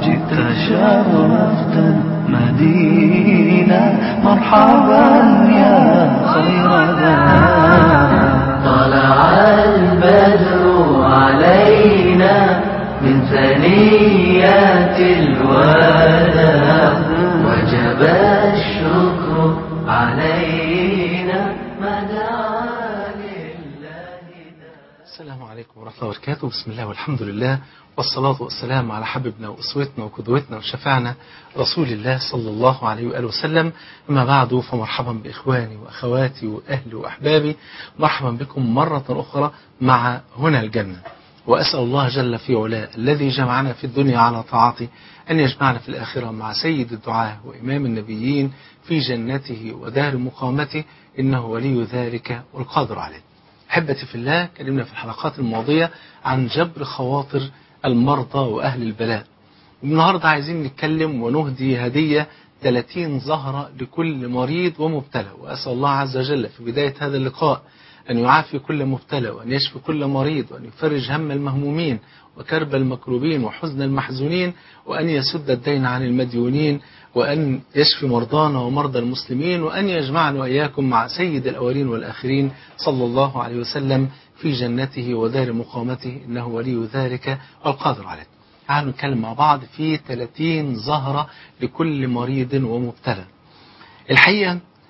جئت شرفت المدينة مرحبا يا خير ذا. طلع البدر علينا من ثنيات الوداع وجب الشكر علينا ما دعا لله. السلام عليكم ورحمة الله وبركاته. بسم الله والحمد لله والصلاة والسلام على حبيبنا وأسوتنا وقدوتنا وشفعنا رسول الله صلى الله عليه وآله وسلم. أما بعد، فمرحبا بإخواني وأخواتي وأهلي وأحبابي، مرحبا بكم مرة أخرى مع هنا الجنة. وأسأل الله جل في علاه الذي جمعنا في الدنيا على طاعته أن يجمعنا في الآخرة مع سيد الدعاة وإمام النبيين في جنته ودار مقامته، إنه ولي ذلك والقادر عليه. أحبتي في الله، كلمنا في الحلقات الماضية عن جبر خواطر المرضى وأهل البلاء، والنهاردة عايزين نتكلم ونهدي هدية 30 زهرة لكل مريض ومبتلى. وأسأل الله عز وجل في بداية هذا اللقاء أن يعافي كل مبتلى، وأن يشفي كل مريض، وأن يفرج هم المهمومين وكرب المكروبين وحزن المحزونين، وأن يسد الدين عن المديونين، وأن يشفي مرضانا ومرضى المسلمين، وأن يجمعنا وإياكم مع سيد الأولين والآخرين صلى الله عليه وسلم في جنته ودار مقامته، إنه ولي ذلك والقادر عليه. تعالوا نتكلم مع بعض في 30 زهرة لكل مريض ومبتلى. الحقيقة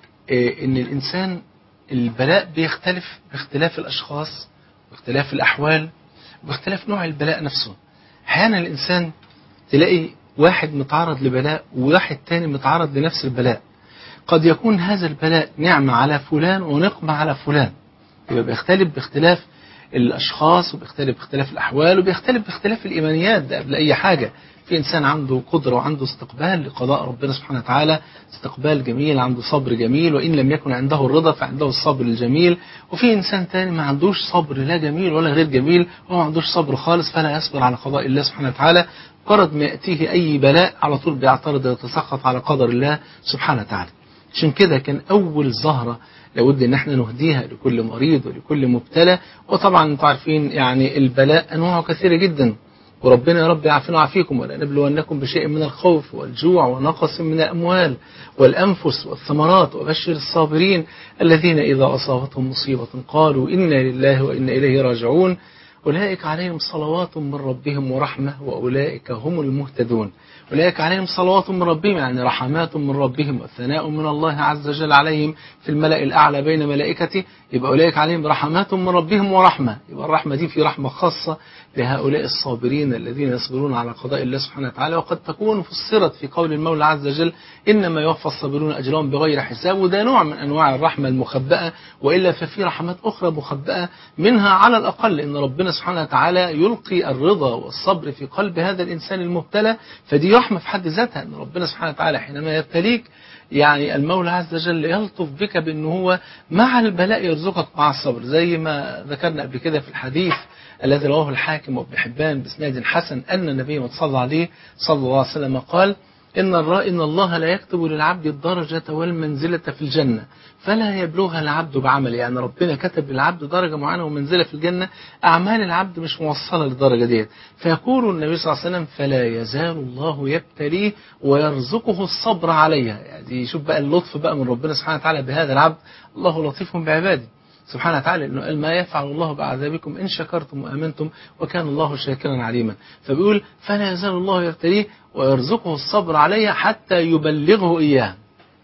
إن الإنسان البلاء بيختلف باختلاف الأشخاص باختلاف الأحوال باختلاف نوع البلاء نفسه. أحيانا الإنسان تلاقي واحد متعرض لبلاء وواحد تاني متعرض لنفس البلاء. قد يكون هذا البلاء نعمة على فلان ونقمة على فلان، يبقى بيختلف باختلاف الأشخاص وبيختلف باختلاف الأحوال وبيختلف باختلاف الإيمانيات. ده قبل أي حاجة. في إنسان عنده قدرة وعنده استقبال لقضاء ربنا سبحانه وتعالى، استقبال جميل، عنده صبر جميل، وإن لم يكن عنده الرضا فعنده الصبر الجميل. وفي إنسان تاني ما عندوش صبر لا جميل ولا غير جميل، وما عندوش صبر خالص، فلا يصبر على قضاء الله سبحانه وتعالى. مجرد ما يأتيه أي بلاء على طول بيعترض ويتسخط على قدر الله سبحانه وتعالى. عشان كده كان أول زهرة لابد ان احنا نهديها لكل مريض ولكل مبتلى. وطبعا انتم عارفين يعني البلاء انواعه كثيرة جدا، وربنا يا رب يعافينا ويعافيكم. ولنبلونكم بشيء من الخوف والجوع ونقص من الأموال والأنفس والثمرات وبشر الصابرين الذين إذا أصابتهم مصيبة قالوا إنا لله وإنا إليه راجعون أولئك عليهم صلوات من ربهم ورحمة وأولئك هم المهتدون. أولئك عليهم صلوات من ربهم يعني رحمات من ربهم والثناء من الله عز وجل عليهم في الملأ الأعلى بين ملائكته. يبقى أولئك عليهم رحمات من ربهم ورحمة، يبقى الرحمة دي في رحمة خاصة لهؤلاء الصابرين الذين يصبرون على قضاء الله سبحانه وتعالى. وقد تكون فسرت في قول المولى عز وجل إنما يوفى الصابرون أجرهم بغير حساب، وده نوع من أنواع الرحمة المخبأة. وإلا ففي رحمات أخرى مخبأة، منها على الأقل إن ربنا سبحانه وتعالى يلقي الرضا والصبر في قلب هذا الإنسان المبتلى، فدي رحمة في حد ذاتها. إن ربنا سبحانه وتعالى حينما يبتليك يعني المولى عز وجل يلطف بك بأنه هو مع البلاء يرزقك مع الصبر، زي ما ذكرنا قبل كده في الحديث الذي رواه الحاكم وابن حبان بإسناد حسن أن النبي صلى الله عليه وسلم قال إن الله لا يكتب للعبد الدرجة والمنزلة في الجنة فلا يبلغها العبد بعمل. يعني ربنا كتب للعبد درجة معينة ومنزلة في الجنة، أعمال العبد مش موصلة للدرجة ديت. فيقول النبي صلى الله عليه وسلم فلا يزال الله يبتليه ويرزقه الصبر عليها. يعني شوف بقى اللطف بقى من ربنا سبحانه وتعالى بهذا العبد. الله لطيف بعباده سبحانه وتعالى، إنه قال ما يفعل الله بعذابكم إن شكرتم وأمنتم وكان الله شاكرا عليما. فبيقول فلا يزال الله يبتليه ويرزقه الصبر عليها حتى يبلغه إياه.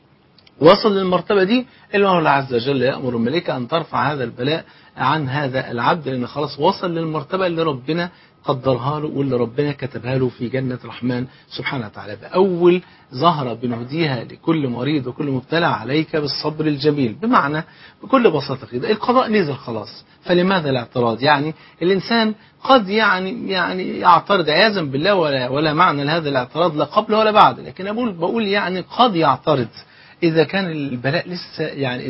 وصل للمرتبة دي، المولى عز وجل يأمر الملائكة أن ترفع هذا البلاء عن هذا العبد، لأنه خلاص وصل للمرتبة اللي ربنا قدرها له واللي ربنا كتبها له في جنة الرحمن سبحانه وتعالى. بأول زهرة بنهديها لكل مريض وكل مبتلى عليك بالصبر الجميل. بمعنى بكل بساطة كده القضاء نزل خلاص، فلماذا الاعتراض؟ يعني الإنسان قد يعني يعترض عياذا بالله، ولا معنى لهذا الاعتراض لا قبل ولا بعد، لكن بقول يعني قد يعترض إذا كان البلاء لسه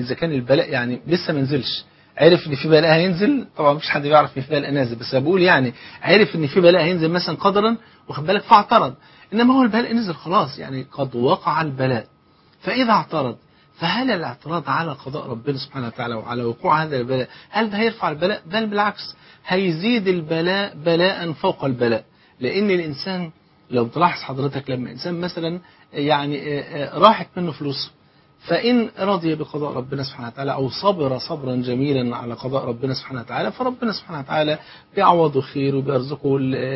لسه ما نزلش. عرف ان في بلاء هينزل، طبعا مفيش حد بيعرف ان في بلاء نازل، بس بقول يعني عرف ان في بلاء هينزل مثلا قدرا، واخد بالك، فاعترض. انما هو البلاء نزل خلاص، يعني قد وقع البلاء. فاذا اعترض فهل الاعتراض على قضاء ربنا سبحانه وتعالى وعلى وقوع هذا البلاء هل ده هيرفع البلاء؟ بل بالعكس، هيزيد البلاء بلاء فوق البلاء. لأن الإنسان لو تلاحظ حضرتك لما إنسان مثلا يعني راحت منه فلوسه، فإن رضي بقضاء ربنا سبحانه وتعالى أو صبر صبرا جميلا على قضاء ربنا سبحانه وتعالى، فربنا سبحانه وتعالى بيعوضه خير وبيرزقه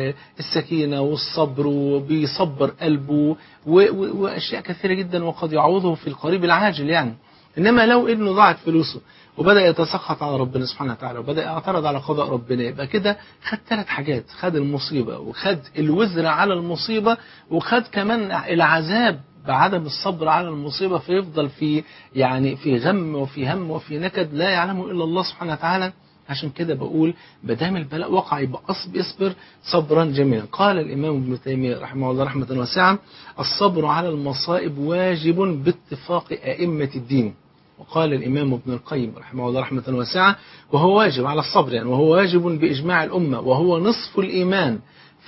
السكينة والصبر وبيصبر قلبه وأشياء كثيرة جدا، وقد يعوضه في القريب العاجل يعني. إنما لو إنه ضاعت فلوسه وبدأ يتسخط على ربنا سبحانه وتعالى وبدأ يعترض على قضاء ربنا، يبقى كده خد 3 حاجات: خد المصيبة، وخد الوزر على المصيبة، وخد كمان العذاب بعدم الصبر على المصيبة، فيفضل في يعني في غم وفي هم وفي نكد لا يعلمه إلا الله سبحانه وتعالى. عشان كده بقول بدام البلاء وقع يبقى اصبر صبرا جميلا. قال الإمام ابن تيمية رحمه الله رحمة واسعة: الصبر على المصائب واجب باتفاق أئمة الدين. وقال الإمام ابن القيم رحمه الله رحمة واسعة: وهو واجب على الصبر يعني، وهو واجب بإجماع الأمة، وهو نصف الإيمان.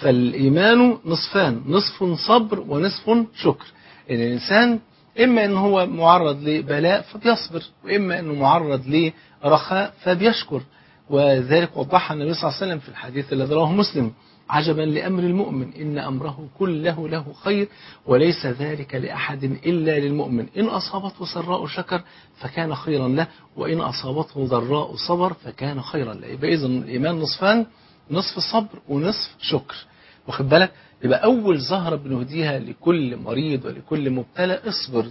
فالإيمان نصفان: نصف صبر ونصف شكر. إن الإنسان إما أنه هو معرض لبلاء فبيصبر، وإما أنه معرض لرخاء فبيشكر. وذلك وضحها النبي صلى الله عليه وسلم في الحديث الذي رواه مسلم: عجبا لأمر المؤمن إن أمره كله له خير وليس ذلك لأحد إلا للمؤمن، إن أصابته سراء شكر فكان خيرا له، وإن أصابته ضراء صبر فكان خيرا له. يبقى إذن الإيمان نصفان: نصف صبر ونصف شكر. واخد بالك؟ يبقى أول زهرة بنهديها لكل مريض ولكل مبتلى: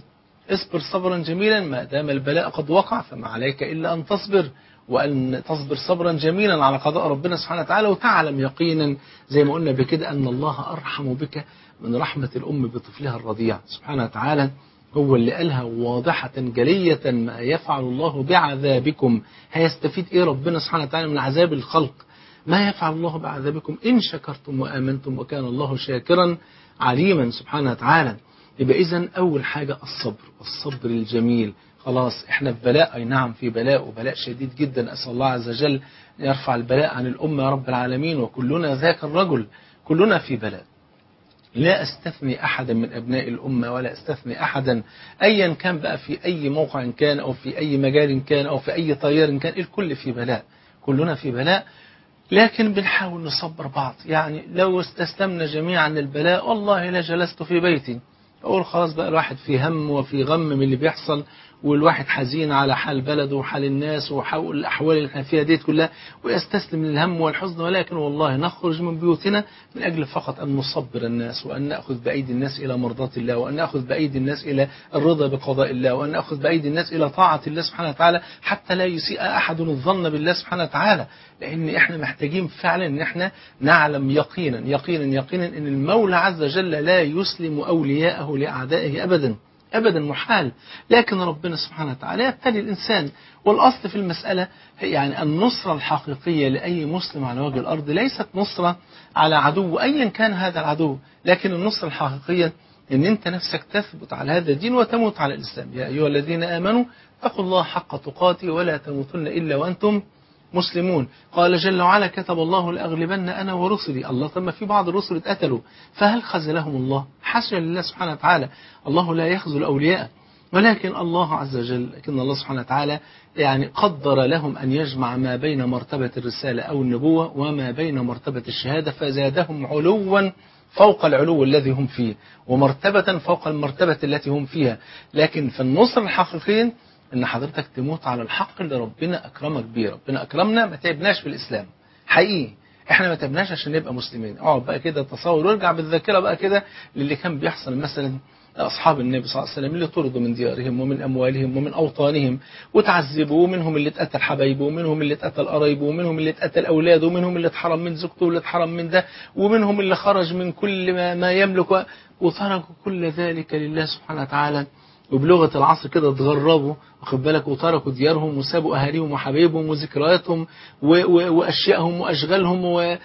اصبر صبرا جميلا ما دام البلاء قد وقع، فما عليك إلا أن تصبر، وأن تصبر صبرا جميلا على قضاء ربنا سبحانه وتعالى، وتعلم يقينا زي ما قلنا بكده أن الله أرحم بك من رحمة الأم بطفلها الرضيع. سبحانه وتعالى هو اللي قالها واضحة جلية: ما يفعل الله بعذابكم. هيستفيد إيه ربنا سبحانه وتعالى من عذاب الخلق؟ ما يفعل الله بعذابكم إن شكرتم وآمنتم وكان الله شاكرا عليما سبحانه وتعالى. يبقى إذن أول حاجة الصبر، والصبر الجميل. خلاص احنا في بلاء، أي نعم في بلاء، وبلاء شديد جدا. أسأل الله عز وجل يرفع البلاء عن الأمة يا رب العالمين، وكلنا ذاك الرجل، كلنا في بلاء. لا أستثني أحدا من أبناء الأمة ولا أستثني أحدا أيا كان بقى، في أي موقع كان أو في أي مجال كان أو في أي طيار كان، الكل في بلاء، كلنا في بلاء. لكن بنحاول نصبر بعض. يعني لو استسلمنا جميعا للبلاء والله لجلست في بيتي، أقول خلاص بقى الواحد في هم وفي غم من اللي بيحصل، والواحد حزين على حال بلده وحال الناس وحال الأحوال اللي احنا فيها ديت كلها، ويستسلم للهم والحزن. ولكن والله نخرج من بيوتنا من أجل فقط أن نصبر الناس، وأن نأخذ بأيدي الناس إلى مرضاة الله، وأن نأخذ بأيدي الناس إلى الرضا بقضاء الله، وأن نأخذ بأيدي الناس إلى طاعة الله سبحانه وتعالى، حتى لا يسيء أحد الظن بالله سبحانه وتعالى. لأن احنا محتاجين فعلا أن احنا نعلم يقينا يقينا يقينا أن المولى عز وجل لا يسلم أولياءه لأعدائه أبدا أبدا، محال. لكن ربنا سبحانه وتعالى يبتلي الإنسان. والأصل في المسألة يعني النصرة الحقيقية لأي مسلم على وجه الأرض ليست نصرة على عدو أيا كان هذا العدو، لكن النصرة الحقيقية أن أنت نفسك تثبت على هذا الدين وتموت على الإسلام. يا أيها الذين آمنوا اتقوا الله حق تقاته ولا تموتن إلا وأنتم مسلمون. قال جل وعلا: كتب الله لأغلبن أنا ورسلي. الله، طب ما في بعض الرسل اتقتلوا، فهل خذلهم الله؟ حاشا لله سبحانه وتعالى، الله لا يخذل أولياءه. ولكن الله عز وجل، لكن الله سبحانه وتعالى يعني قدر لهم أن يجمع ما بين مرتبة الرسالة أو النبوة وما بين مرتبة الشهادة، فزادهم علوا فوق العلو الذي هم فيه، ومرتبة فوق المرتبة التي هم فيها. لكن في النصر الحقيقي ان حضرتك تموت على الحق اللي ربنا اكرمك بيه. ربنا اكرمنا، ما تعبناش في الاسلام حقيقي، احنا ما تعبناش عشان نبقى مسلمين. اقعد بقى كده تصور وارجع بالذاكره بقى كده للي كان بيحصل مثلا أصحاب النبي صلى الله عليه وسلم اللي طردوا من ديارهم ومن أموالهم ومن أوطانهم وتعذبوا، ومنهم اللي اتقتل حبايبه، ومنهم اللي اتقتل قرايبه، ومنهم اللي اتقتل أولاده، ومنهم اللي اتحرم من زوجته واللي اتحرم من ده، ومنهم اللي خرج من كل ما يملك، وتركوا كل ذلك لله سبحانه وتعالى. وبلغة العصر كده اتغربوا، واخد بالك، وتركوا ديارهم وسابوا أهاليهم وحبايبهم وذكرياتهم وأشيائهم وأشغالهم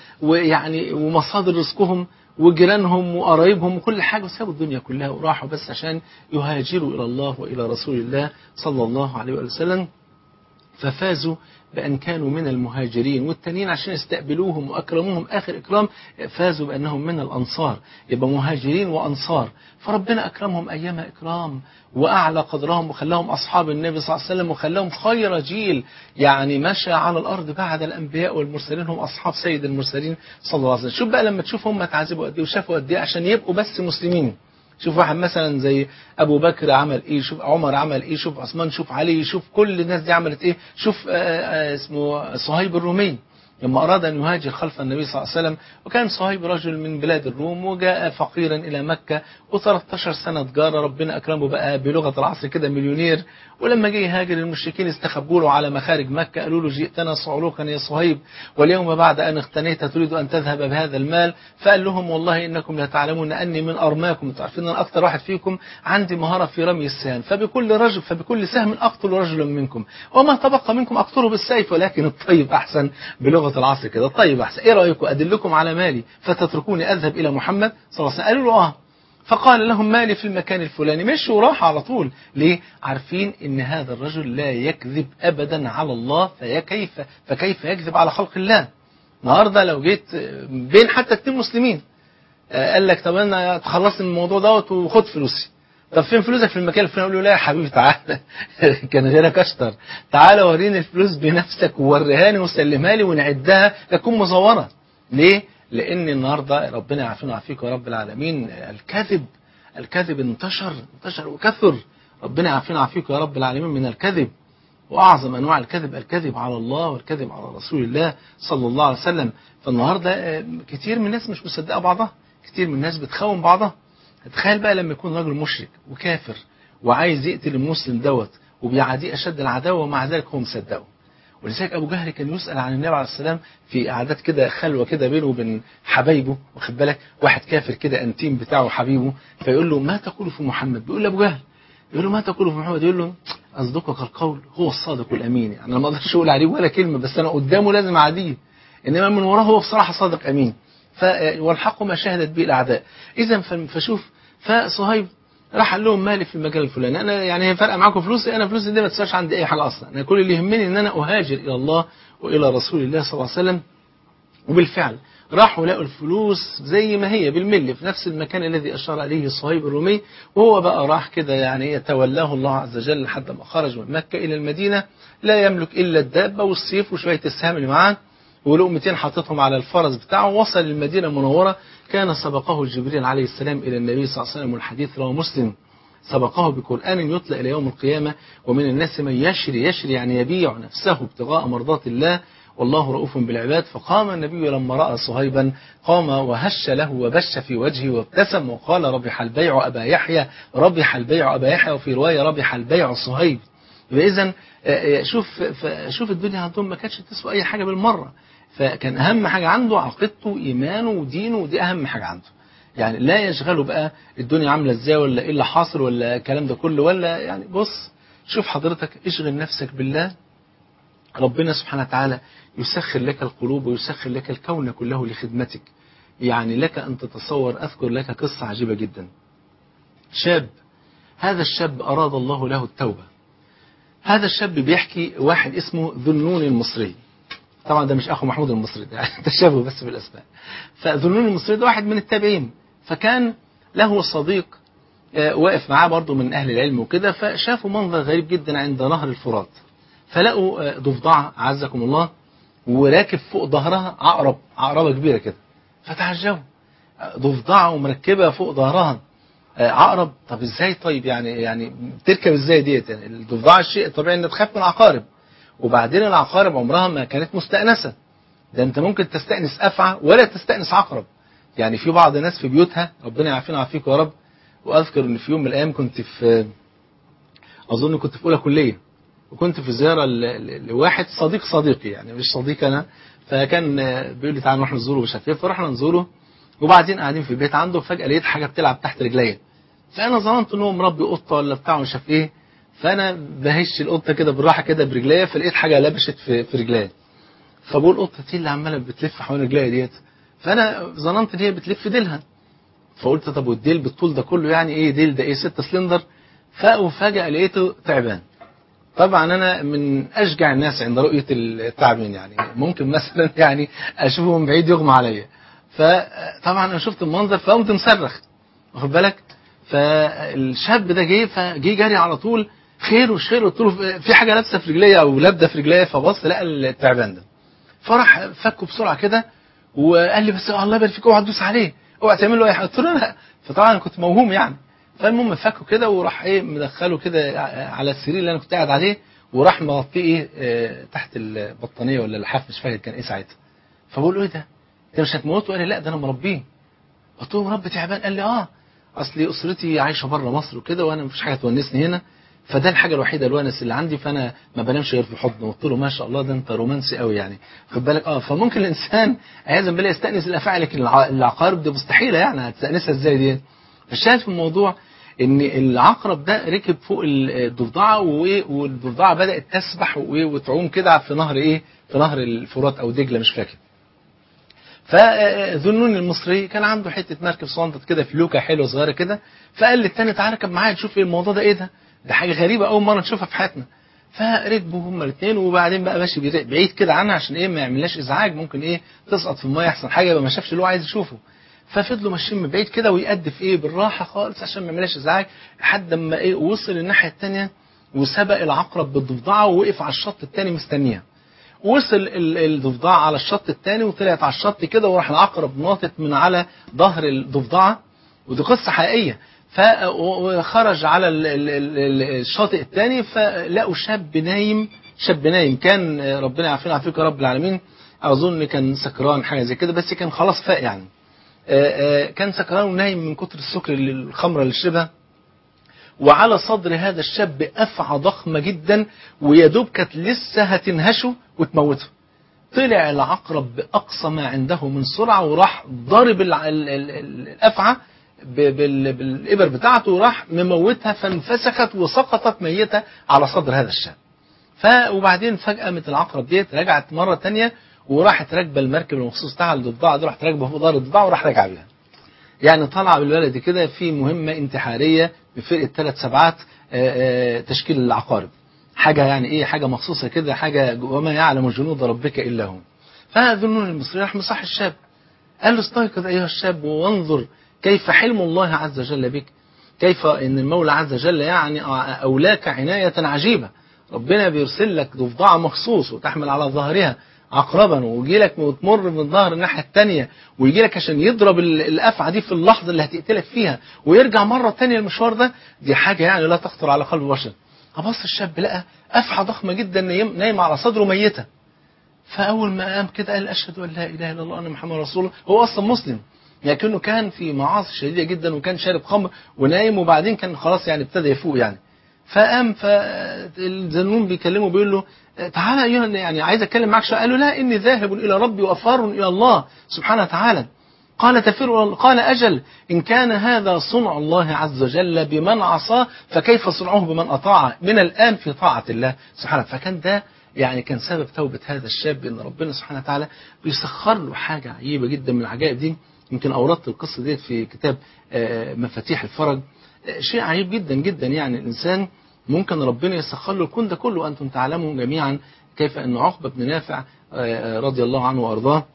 ويعني ومصادر رزقهم وجيرانهم وقرايبهم وكل حاجة، وسابوا الدنيا كلها وراحوا بس عشان يهاجروا إلى الله وإلى رسول الله صلى الله عليه وسلم. ففازوا بأن كانوا من المهاجرين، والتانيين عشان استقبلوهم وأكرموهم آخر إكرام فازوا بأنهم من الأنصار، يبقى مهاجرين وأنصار. فربنا أكرمهم أيام إكرام وأعلى قدرهم وخلاهم أصحاب النبي صلى الله عليه وسلم وخلاهم خير جيل يعني مشى على الأرض بعد الأنبياء والمرسلين، هم أصحاب سيد المرسلين صلى الله عليه وسلم. شوف بقى لما تشوف هم اتعذبوا قد إيه وشافوا قد إيه عشان يبقوا بس مسلمين. شوف واحد مثلا زي ابو بكر عمل ايه، شوف عمر عمل ايه، شوف عثمان، شوف علي، شوف كل الناس دي عملت ايه. شوف اسمه صهيب الرومي لما أراد أن يهاجر خلف النبي صلى الله عليه وسلم، وكان صهيب رجل من بلاد الروم وجاء فقيرا إلى مكة و13 سنة تجارة، ربنا أكرمه بقى بلغة العصر كده مليونير. ولما جه يهاجر المشركين استخبوا له على مخارج مكة، قالوا له جئتنا صعلوكا يا صهيب واليوم بعد أن اغتنيت تريد أن تذهب بهذا المال. فقال لهم والله إنكم لا تعلمون أني من أرماكم، تعرفين أن أكثر واحد فيكم عندي مهارة في رمي السهام، فبكل سهم أقتل رجلا منكم وما تبقى منكم أقتله بالسيف، ولكن الطيب أحسن بلغة العصر كده، الطيب أحسن. إيه رأيكم أدلكم على مالي فتتركوني أذهب إلى محمد صلى الله عليه وسلم؟ قالوا له فقال لهم مالي في المكان الفلاني، مشوا وراح على طول. ليه؟ عارفين ان هذا الرجل لا يكذب ابدا على الله، فكيف يكذب على خلق الله؟ النهارده لو جيت بين حتى 2 مسلمين قال لك طب انا تخلصت من الموضوع دوت وخد فلوسي، طب فين فلوسك في المكان الفلاني؟ اقول له لا يا حبيبي تعالى كان غيرك اشطر، تعالى وريني الفلوس بنفسك ووريهاني وسلمها لي ونعدها تكون مزوره. ليه؟ لأن النهاردة ربنا يعافينا ويعافيك يا رب العالمين، الكذب انتشر وكثر. ربنا يعافينا ويعافيك يا رب العالمين من الكذب. وأعظم أنواع الكذب على الله والكذب على رسول الله صلى الله عليه وسلم. فالنهاردة كتير من الناس مش مصدقة بعضها، كتير من الناس بتخون بعضها. تخيل بقى لما يكون راجل مشرك وكافر وعايز يقتل المسلم دوت وبيعاديه أشد العداوة ومع ذلك هو مصدقه. ولذلك أبو جهل كان يسأل عن النبي عليه السلام في قعدات كده خلوة كده بينه وبين حبايبه، واخد بالك، واحد كافر كده أنتيم بتاعه حبيبه، فيقول له ما تقول في محمد؟ بيقول لأبو جهل، يقول له ما تقول في محمد؟ يقول له أصدقك القول هو الصادق الأمين. يعني أنا ما أقدرش أقول عليه ولا كلمة، بس أنا قدامه لازم أعديه، إنما من وراه هو بصراحة صادق أمين. والحق ما شهدت به الأعداء. إذا فشوف، فصهيب راح قال لهم مالي في المكان الفلاني، انا يعني هي فارقه معاكم فلوسي؟ انا فلوسي دي ما تسواش عندي اي حاجه اصلا، انا كل اللي يهمني ان انا اهاجر الى الله والى رسول الله صلى الله عليه وسلم. وبالفعل راحوا لقوا الفلوس زي ما هي بالملي في نفس المكان الذي اشار اليه صهيب الرومي. وهو بقى راح كده يعني يتولاه الله عز وجل لحد ما خرج من مكه الى المدينه، لا يملك الا الدابه والسيف وشويه السهام اللي معاه ولقمتين حاططهم على الفرس بتاعه. وصل المدينه المنوره، كان سبقه جبريل عليه السلام الى النبي صلى الله عليه وسلم، والحديث رواه مسلم، سبقه بقرآن يتلى إلى يوم القيامة. ومن الناس من يشري يعني يبيع نفسه ابتغاء مرضات الله والله رؤوف بالعباد. فقام النبي لما رأى صهيبا قام وهش له وبش في وجهه وابتسم وقال ربح البيع أبا يحيى، ربح البيع أبا يحيى، وفي رواية ربح البيع صهيب. إذن شوف الدنيا عندهم ما كانتش تسوى أي حاجة بالمرة، فكان أهم حاجة عنده عقيدته إيمانه ودينه، ودي أهم حاجة عنده. يعني لا يشغله بقى الدنيا عاملة ازاي ولا ايه اللي حاصل ولا الكلام ده كله، ولا يعني بص شوف حضرتك اشغل نفسك بالله، ربنا سبحانه وتعالى يسخر لك القلوب ويسخر لك الكون كله لخدمتك. يعني لك أن تتصور، أذكر لك قصة عجيبة جدا. شاب، هذا الشاب أراد الله له التوبة. هذا الشاب بيحكي واحد اسمه ذنون المصري، طبعا ده مش أخو محمود المصري، ده تشابه بس بالأسماء. فذنون المصري ده واحد من التابعين، فكان له صديق واقف معاه برضه من أهل العلم وكده، فشافوا منظر غريب جدا عند نهر الفرات، فلقوا ضفدعة عزكم الله وراكب فوق ظهرها عقربة كبيرة كده، فتعجبوا، ضفدعة ومركبة فوق ظهرها عقرب، طب ازاي؟ طيب يعني بتركب ازاي ديت؟ يعني الضفدعة الشيء طبيعي ان تخاف من العقارب، وبعدين العقارب عمرها ما كانت مستأنسة، ده انت ممكن تستأنس أفعى ولا تستأنس عقرب. يعني في بعض الناس في بيوتها، ربنا يعافينا ويعافيك يا رب. وأذكر ان في يوم من الأيام كنت في، أظن كنت في أولى كلية، وكنت في زيارة لواحد صديقي، يعني مش صديق أنا، فكان بيقول لي تعالى نروح نزوره مش عارف ايه، فرحنا نزوره، وبعدين قاعدين في البيت عنده، فجأة لقيت حاجة بتلعب تحت رجليا، فأنا ظننت إن هو مربي قطة ولا بتاع مش عارف ايه، فأنا بهش القطة كده بالراحة كده برجليا، فلقيت حاجة لبشت في رجليا، فبقول القطة دي اللي عمالة بتلف حوالين رجليا ديت، فأنا ظننت إن هي بتلف ديلها، فقلت طب والديل بالطول ده كله يعني ايه ديل ده ايه 6 سلندر؟ فجأة لقيته تعبان، طبعا انا من اشجع الناس عند رؤيه التعابين، يعني ممكن مثلا يعني اشوفه من بعيد يغمى عليا. فطبعا انا شفت المنظر فقمت مصرخ، واخد بالك. فالشاب ده فجه جري على طول، خير وش خير، قلت له في حاجه لابسه في رجليا او لابده في رجليا، فبص لقى التعبان ده، فراح فكه بسرعه كده وقال لي بس الله يبارك فيك اوعى تدوس عليه، اوعى تعمل له اي حاجه. قلت له لا، فطبعا انا كنت موهوم يعني. فالمهم فكه كده وراح ايه مدخله كده على السرير اللي انا كنت قاعد عليه، وراح مغطيه ايه تحت البطانيه ولا اللحاف مش فاكر كان ايه ساعتها. فبقول له ايه ده؟ انت مش هتموته؟ قال لي لا ده انا مربيه. قلت له مربي تعبان؟ قال لي اه، اصلي اسرتي عايشه بره مصر وكده، وانا مفيش حاجه تونسني هنا، فده الحاجه الوحيده الونس اللي عندي، فانا ما بنامش غير في حضنه. قلت له ما شاء الله ده انت رومانسي قوي يعني، خد بالك. فممكن الانسان عياذا بالله يستانس الافاعي، لكن العقارب دي مستحيله، يعني هتستانسها ازاي دي؟ الشاهد في الموضوع ان العقرب ده ركب فوق الضفدعه، والضفدعه بدات تسبح وتعوم كده في نهر ايه، في نهر الفرات او دجله مش فاكر. فذنون المصري كان عنده حته مركب صندت كده فلوكه حلوه صغيره كده، فقال للتاني تعالى ركب معايا نشوف ايه الموضوع ده، ايه ده؟ ده حاجه غريبه اول مره نشوفها في حياتنا. فركبوا هما الاثنين، وبعدين بقى ماشي بعيد كده عنها عشان ايه ما يعملناش ازعاج، ممكن ايه تسقط في الميه يحصل حاجه، يبقى ما شافش اللي هو عايز يشوفه. ففضلوا ماشيين من بعيد كده ويقدف ايه بالراحه خالص عشان ما يعملش ازعاج، لحد اما ايه وصل الناحيه الثانيه وسبق العقرب بالضفدعه ووقف على الشط الثاني مستنيها. وصل الضفدعة على الشط الثاني وطلعت على الشط كده، وراح العقرب ناطط من على ظهر الضفدعة، ودي قصة حقيقية. فخرج على الشاطئ الثاني، فلقوا شاب نايم، شاب نايم كان ربنا يعافينا ويعافيك يا رب العالمين، أظن كان سكران حاجة زي كده، بس كان خلاص فاق يعني. كان سكران ونايم من كتر السكر الخمرة اللي شربها. وعلى صدر هذا الشاب أفعى ضخمة جدا، ويدوب كانت لسه هتنهشه وتموته. طلع العقرب بأقصى ما عنده من سرعة، وراح ضارب الأفعى بالإبر بتاعته، وراح مموتها، فانفسخت وسقطت ميتة على صدر هذا الشاب. وبعدين فجأة قامت العقرب ديت رجعت مرة تانية، وراحت راكبة المركب المخصوص بتاعها الضفدعة دي، راحت راكبة فوق ظهر الضفدعة وراح راجع بيها. يعني طلع بالبلد كده في مهمة انتحارية بفرقة 3 سبعات تشكيل العقارب، حاجة يعني ايه، حاجة مخصوصة كده، حاجة وما يعلم جنود ربك إلا هم. فذنون المصري راح مصح الشاب، قال له استيقظ أيها الشاب وانظر كيف حلم الله عز وجل بك، كيف ان المولى عز وجل يعني أولاك عناية عجيبة. ربنا بيرسل لك ضفدعة مخصوص وتحمل على ظهرها عقربا، ويجي لك وتمر من ظهر الناحية الثانية، ويجي لك عشان يضرب الأفعى دي في اللحظة اللي هتقتلك فيها، ويرجع مرة ثانية المشوار ده. دي حاجة يعني لا تخطر على قلب بشر. أبص الشاب لقى أفعى ضخمة جدا نايمة على صدره ميتة. فأول ما قام كده قال أشهد أن لا إله إلا الله أن محمد رسول الله. هو أصلا مسلم، لكنه كان في معاصي شديدة جدا، وكان شارب خمر ونايم، وبعدين كان خلاص يعني ابتدى يفوق يعني. فقام فالزنون بيكلمه بيقول له تعالى أيها يعني عايز أتكلم معك شوية. قال له لا إني ذاهب إلى ربي وأفار إلى الله سبحانه وتعالى. قال تفر؟ قال أجل، إن كان هذا صنع الله عز وجل بمن عصاه فكيف صنعه بمن أطاعه، من الآن في طاعة الله سبحانه. فكان ده يعني كان سبب توبة هذا الشاب، إن ربنا سبحانه وتعالى بيسخر له حاجة عجيبة جدا من العجائب دي. يمكن أوردت القصة دي في كتاب مفاتيح الفرج. شيء عجيب جدا جدا، يعني الإنسان ممكن ربنا يسخر له الكون ده كله. وأنتم تعلمون جميعا كيف أن عقبة بن نافع رضي الله عنه وأرضاه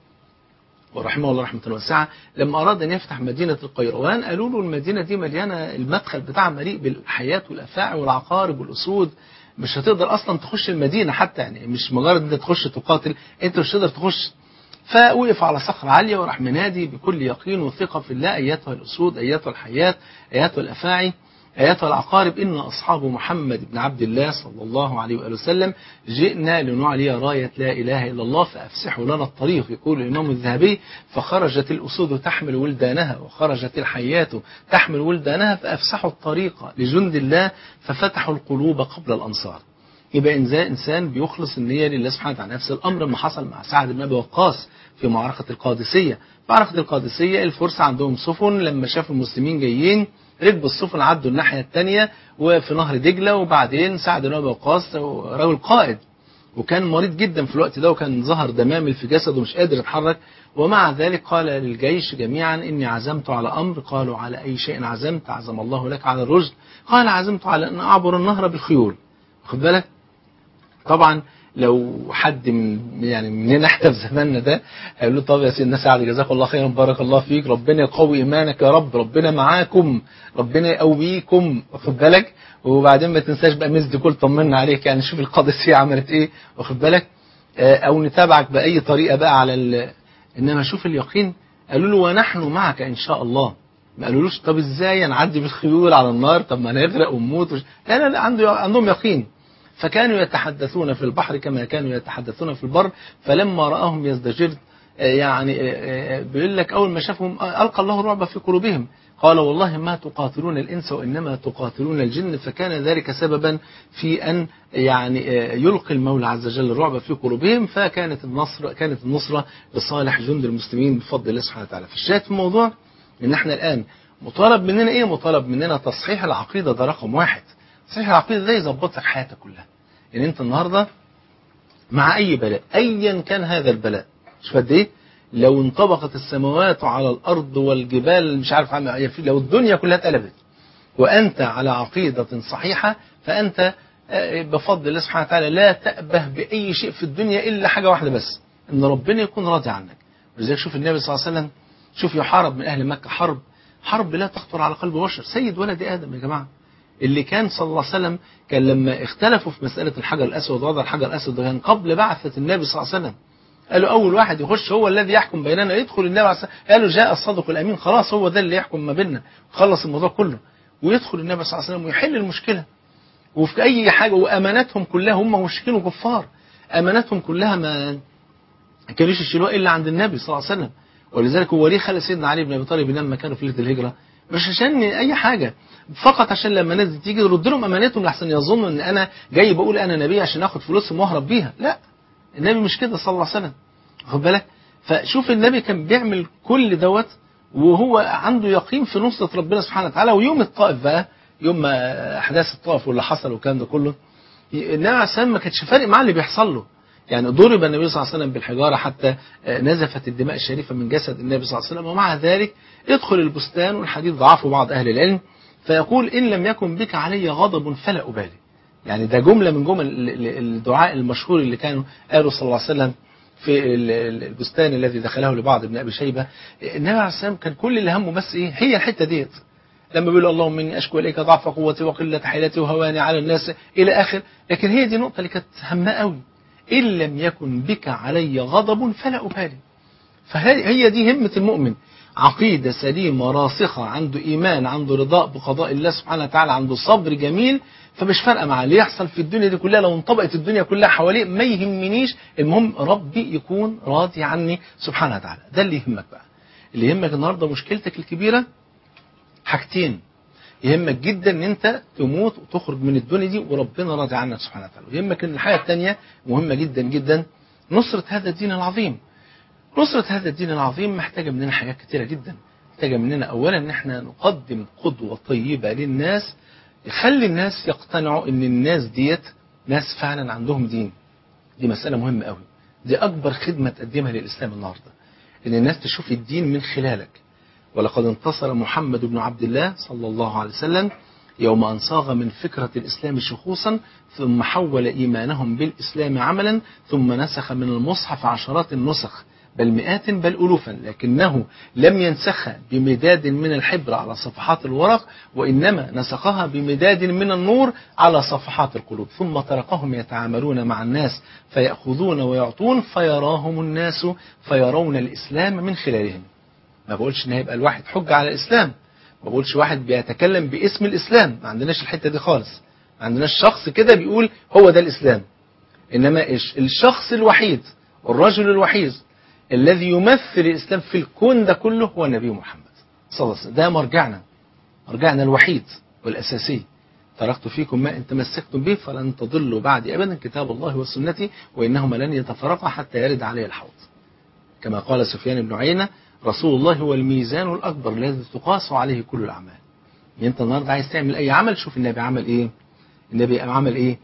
ورحمه الله رحمة واسعة، لما أراد أن يفتح مدينة القيروان قالوا له المدينة دي مليانة، المدخل بتاعها مليء بالحياة والأفاعي والعقارب والأسود، مش هتقدر أصلا تخش المدينة حتى، يعني مش مجرد أنت تخش تقاتل، أنت مش هتقدر تخش. فوقف على صخرة عالية وراح منادي بكل يقين وثقة في الله: أيتها الأسود، أيتها الحياة، أيتها الأفاعي، أيتها العقارب، إن أصحاب محمد بن عبد الله صلى الله عليه وآله وسلم جئنا لنعلي راية لا إله إلا الله فأفسحوا لنا الطريق. يقول الإمام الذهبي: فخرجت الأسود تحمل ولدانها، وخرجت الحيات تحمل ولدانها، فأفسحوا الطريق لجند الله ففتحوا القلوب قبل الأنصار. يبقى إنسان بيخلص النية لله سبحانه وتعالى. نفس الأمر ما حصل مع سعد بن أبي وقاص في معركة القادسية. معركة القادسية الفرس عندهم سفن، لما شافوا المسلمين جايين ركبوا السفن عدوا الناحية الثانية وفي نهر دجلة. وبعدين سعد بن أبي وقاص رجل قائد وكان مريض جدا في الوقت ده، وكان ظهر دمامل في جسده ومش قادر يتحرك، ومع ذلك قال للجيش جميعا: إني عزمت على أمر. قالوا: على أي شيء عزمت؟ عزم الله لك على الرشد. قال: عزمت على أن أعبر النهر بالخيول. خد بالك، طبعا لو حد مننا احنا في زماننا ده هيقول له طب يا سيدنا سعد جزاك الله خيرا بارك الله فيك، ربنا يقوي ايمانك يا رب، ربنا معاكم، ربنا يقويكم، واخد بالك؟ وبعدين ما تنساش بقى ميز دي كل طمنا عليك، يعني شوف القادسيه عملت ايه، واخد بالك؟ او نتابعك باي طريقه بقى على انما شوف اليقين. قالوا له ونحن معك ان شاء الله. ما قالولوش طب ازاي نعدي بالخيول على النار، طب ما نغرق ونموت لا لا لا، عندهم يقين. فكانوا يتحدثون في البحر كما كانوا يتحدثون في البر، فلما رآهم يزدجر يعني بيقول لك أول ما شافهم ألقى الله الرعب في قلوبهم، قال والله ما تقاتلون الإنس وإنما تقاتلون الجن. فكان ذلك سببا في أن يعني يلقي المولى عز وجل الرعب في قلوبهم، كانت النصرة لصالح جند المسلمين بفضل الله سبحانه وتعالى. فالشاهد في الموضوع إن احنا الآن مطالب مننا إيه؟ مطالب مننا تصحيح العقيدة، ده رقم واحد. تصحيح العقيدة ده يظبط لك حياتك كلها. يعني انت النهاردة مع اي بلاء ايا كان هذا البلاء، شوف قد ايه لو انطبقت السماوات على الارض والجبال مش عارف لو الدنيا كلها اتقلبت وانت على عقيدة صحيحة، فانت بفضل الله سبحانه وتعالى لا تأبه باي شيء في الدنيا الا حاجة واحدة بس، ان ربنا يكون راضي عنك. ولذلك شوف النبي صلى الله عليه وسلم، شوف يحارب من اهل مكة حرب لا تخطر على قلب بشر، سيد ولد ادم يا جماعة، اللي كان صلى الله عليه وسلم كان لما اختلفوا في مسألة الحجر الأسود ووضع الحجر الأسود، ده كان قبل بعثة النبي صلى الله عليه وسلم. قالوا أول واحد يخش هو الذي يحكم بيننا، يدخل النبي عليه الصلاة والسلام، قالوا جاء الصادق الأمين، خلاص هو ده اللي يحكم ما بيننا وخلص الموضوع كله، ويدخل النبي صلى الله عليه وسلم ويحل المشكلة. وفي أي حاجة، وأماناتهم كلها هم مشركين وكفار، أماناتهم كلها ما كانوش يشيلوها إلا عند النبي صلى الله عليه وسلم. ولذلك هو ليه خلى سيدنا علي بن أبي طالب لما كانوا في ليلة الهجرة؟ مش عشان أي حاجة، فقط عشان لما الناس دي تيجي يرد لهم امانتهم لحسن يظنوا ان انا جاي بقول انا نبي عشان اخد فلوسهم واهرب بيها. لا، النبي مش كده صلى الله عليه وسلم، واخد بالك؟ فشوف النبي كان بيعمل كل دوت وهو عنده يقين في نصرة ربنا سبحانه وتعالى. ويوم الطائف بقى، يوم ما احداث الطائف واللي حصل والكلام ده كله، النبي عليه السلام ما كانش فارق معاه اللي بيحصل له. يعني ضرب النبي صلى الله عليه وسلم بالحجارة حتى نزفت الدماء الشريفة من جسد النبي صلى الله عليه وسلم، ومع ذلك يدخل البستان. والحديث ضعفه بعض أهل العلم، فيقول إن لم يكن بك علي غضب فلا أبالي. يعني ده جملة من جمل الدعاء المشهور اللي كانوا قالوا صلى الله عليه وسلم في البستان الذي دخله لبعض ابن أبي شيبة. النبي عليه السلام كان كل اللي همه بس إيه؟ هي الحتة ديت، لما بيقول اللهم إني أشكو إليك ضعف قوتي وقلة حيلتي وهواني على الناس إلى آخر. لكن هي دي النقطة اللي كانت همها قوي، إن لم يكن بك علي غضب فلا أبالي. فهي دي همة المؤمن، عقيدة سليمة راسخة، عنده إيمان، عنده رضاء بقضاء الله سبحانه وتعالى، عنده صبر جميل، فمش فارقة معاه اللي يحصل في الدنيا دي كلها. لو انطبقت الدنيا كلها حواليه ما يهمنيش، المهم ربي يكون راضي عني سبحانه وتعالى. ده اللي يهمك بقى. اللي يهمك النهاردة مشكلتك الكبيرة حاجتين، يهمك جدا ان انت تموت وتخرج من الدنيا دي وربنا راضي عنك سبحانه وتعالى. ويهمك ان الحاجة الثانية مهمة جدا جدا، نصرة هذا الدين العظيم. نصرة هذا الدين العظيم محتاجة مننا حاجات كتيرة جدا. محتاجة مننا أولا ان احنا نقدم قدوة طيبة للناس، يخلي الناس يقتنعوا ان الناس ديت ناس فعلا عندهم دين. دي مسألة مهمة قوي، دي أكبر خدمة تقدمها للإسلام النهاردة، ان الناس تشوف الدين من خلالك. ولقد انتصر محمد بن عبد الله صلى الله عليه وسلم يوم أن صاغ من فكرة الإسلام شخوصا، ثم حول إيمانهم بالإسلام عملا، ثم نسخ من المصحف عشرات النسخ بل مئات بل ألوفا، لكنه لم ينسخها بمداد من الحبر على صفحات الورق، وإنما نسخها بمداد من النور على صفحات القلوب، ثم تركهم يتعاملون مع الناس فيأخذون ويعطون فيراهم الناس فيرون الإسلام من خلالهم. ما بقولش ان هيبقى الواحد حجة على الإسلام، ما بقولش واحد بيتكلم باسم الإسلام، ما عندناش الحتة دي خالص، ما عندناش شخص كده بيقول هو ده الإسلام. إنما الشخص الوحيد والرجل الوحيد الذي يمثل الإسلام في الكون ده كله هو النبي محمد صلى الله عليه وسلم. ده مرجعنا الوحيد والأساسي. تركت فيكم ما إن تمسكتم به فلن تضلوا بعد أبدا، كتاب الله وسنتي وإنهما لن يتفرقا حتى يرد عليه الحوض. كما قال سفيان بن عيينة رسول الله هو الميزان الأكبر الذي تقاس عليه كل الأعمال. يعني أنت النهارده عايز تعمل أي عمل، شوف النبي عمل إيه. النبي عمل إيه؟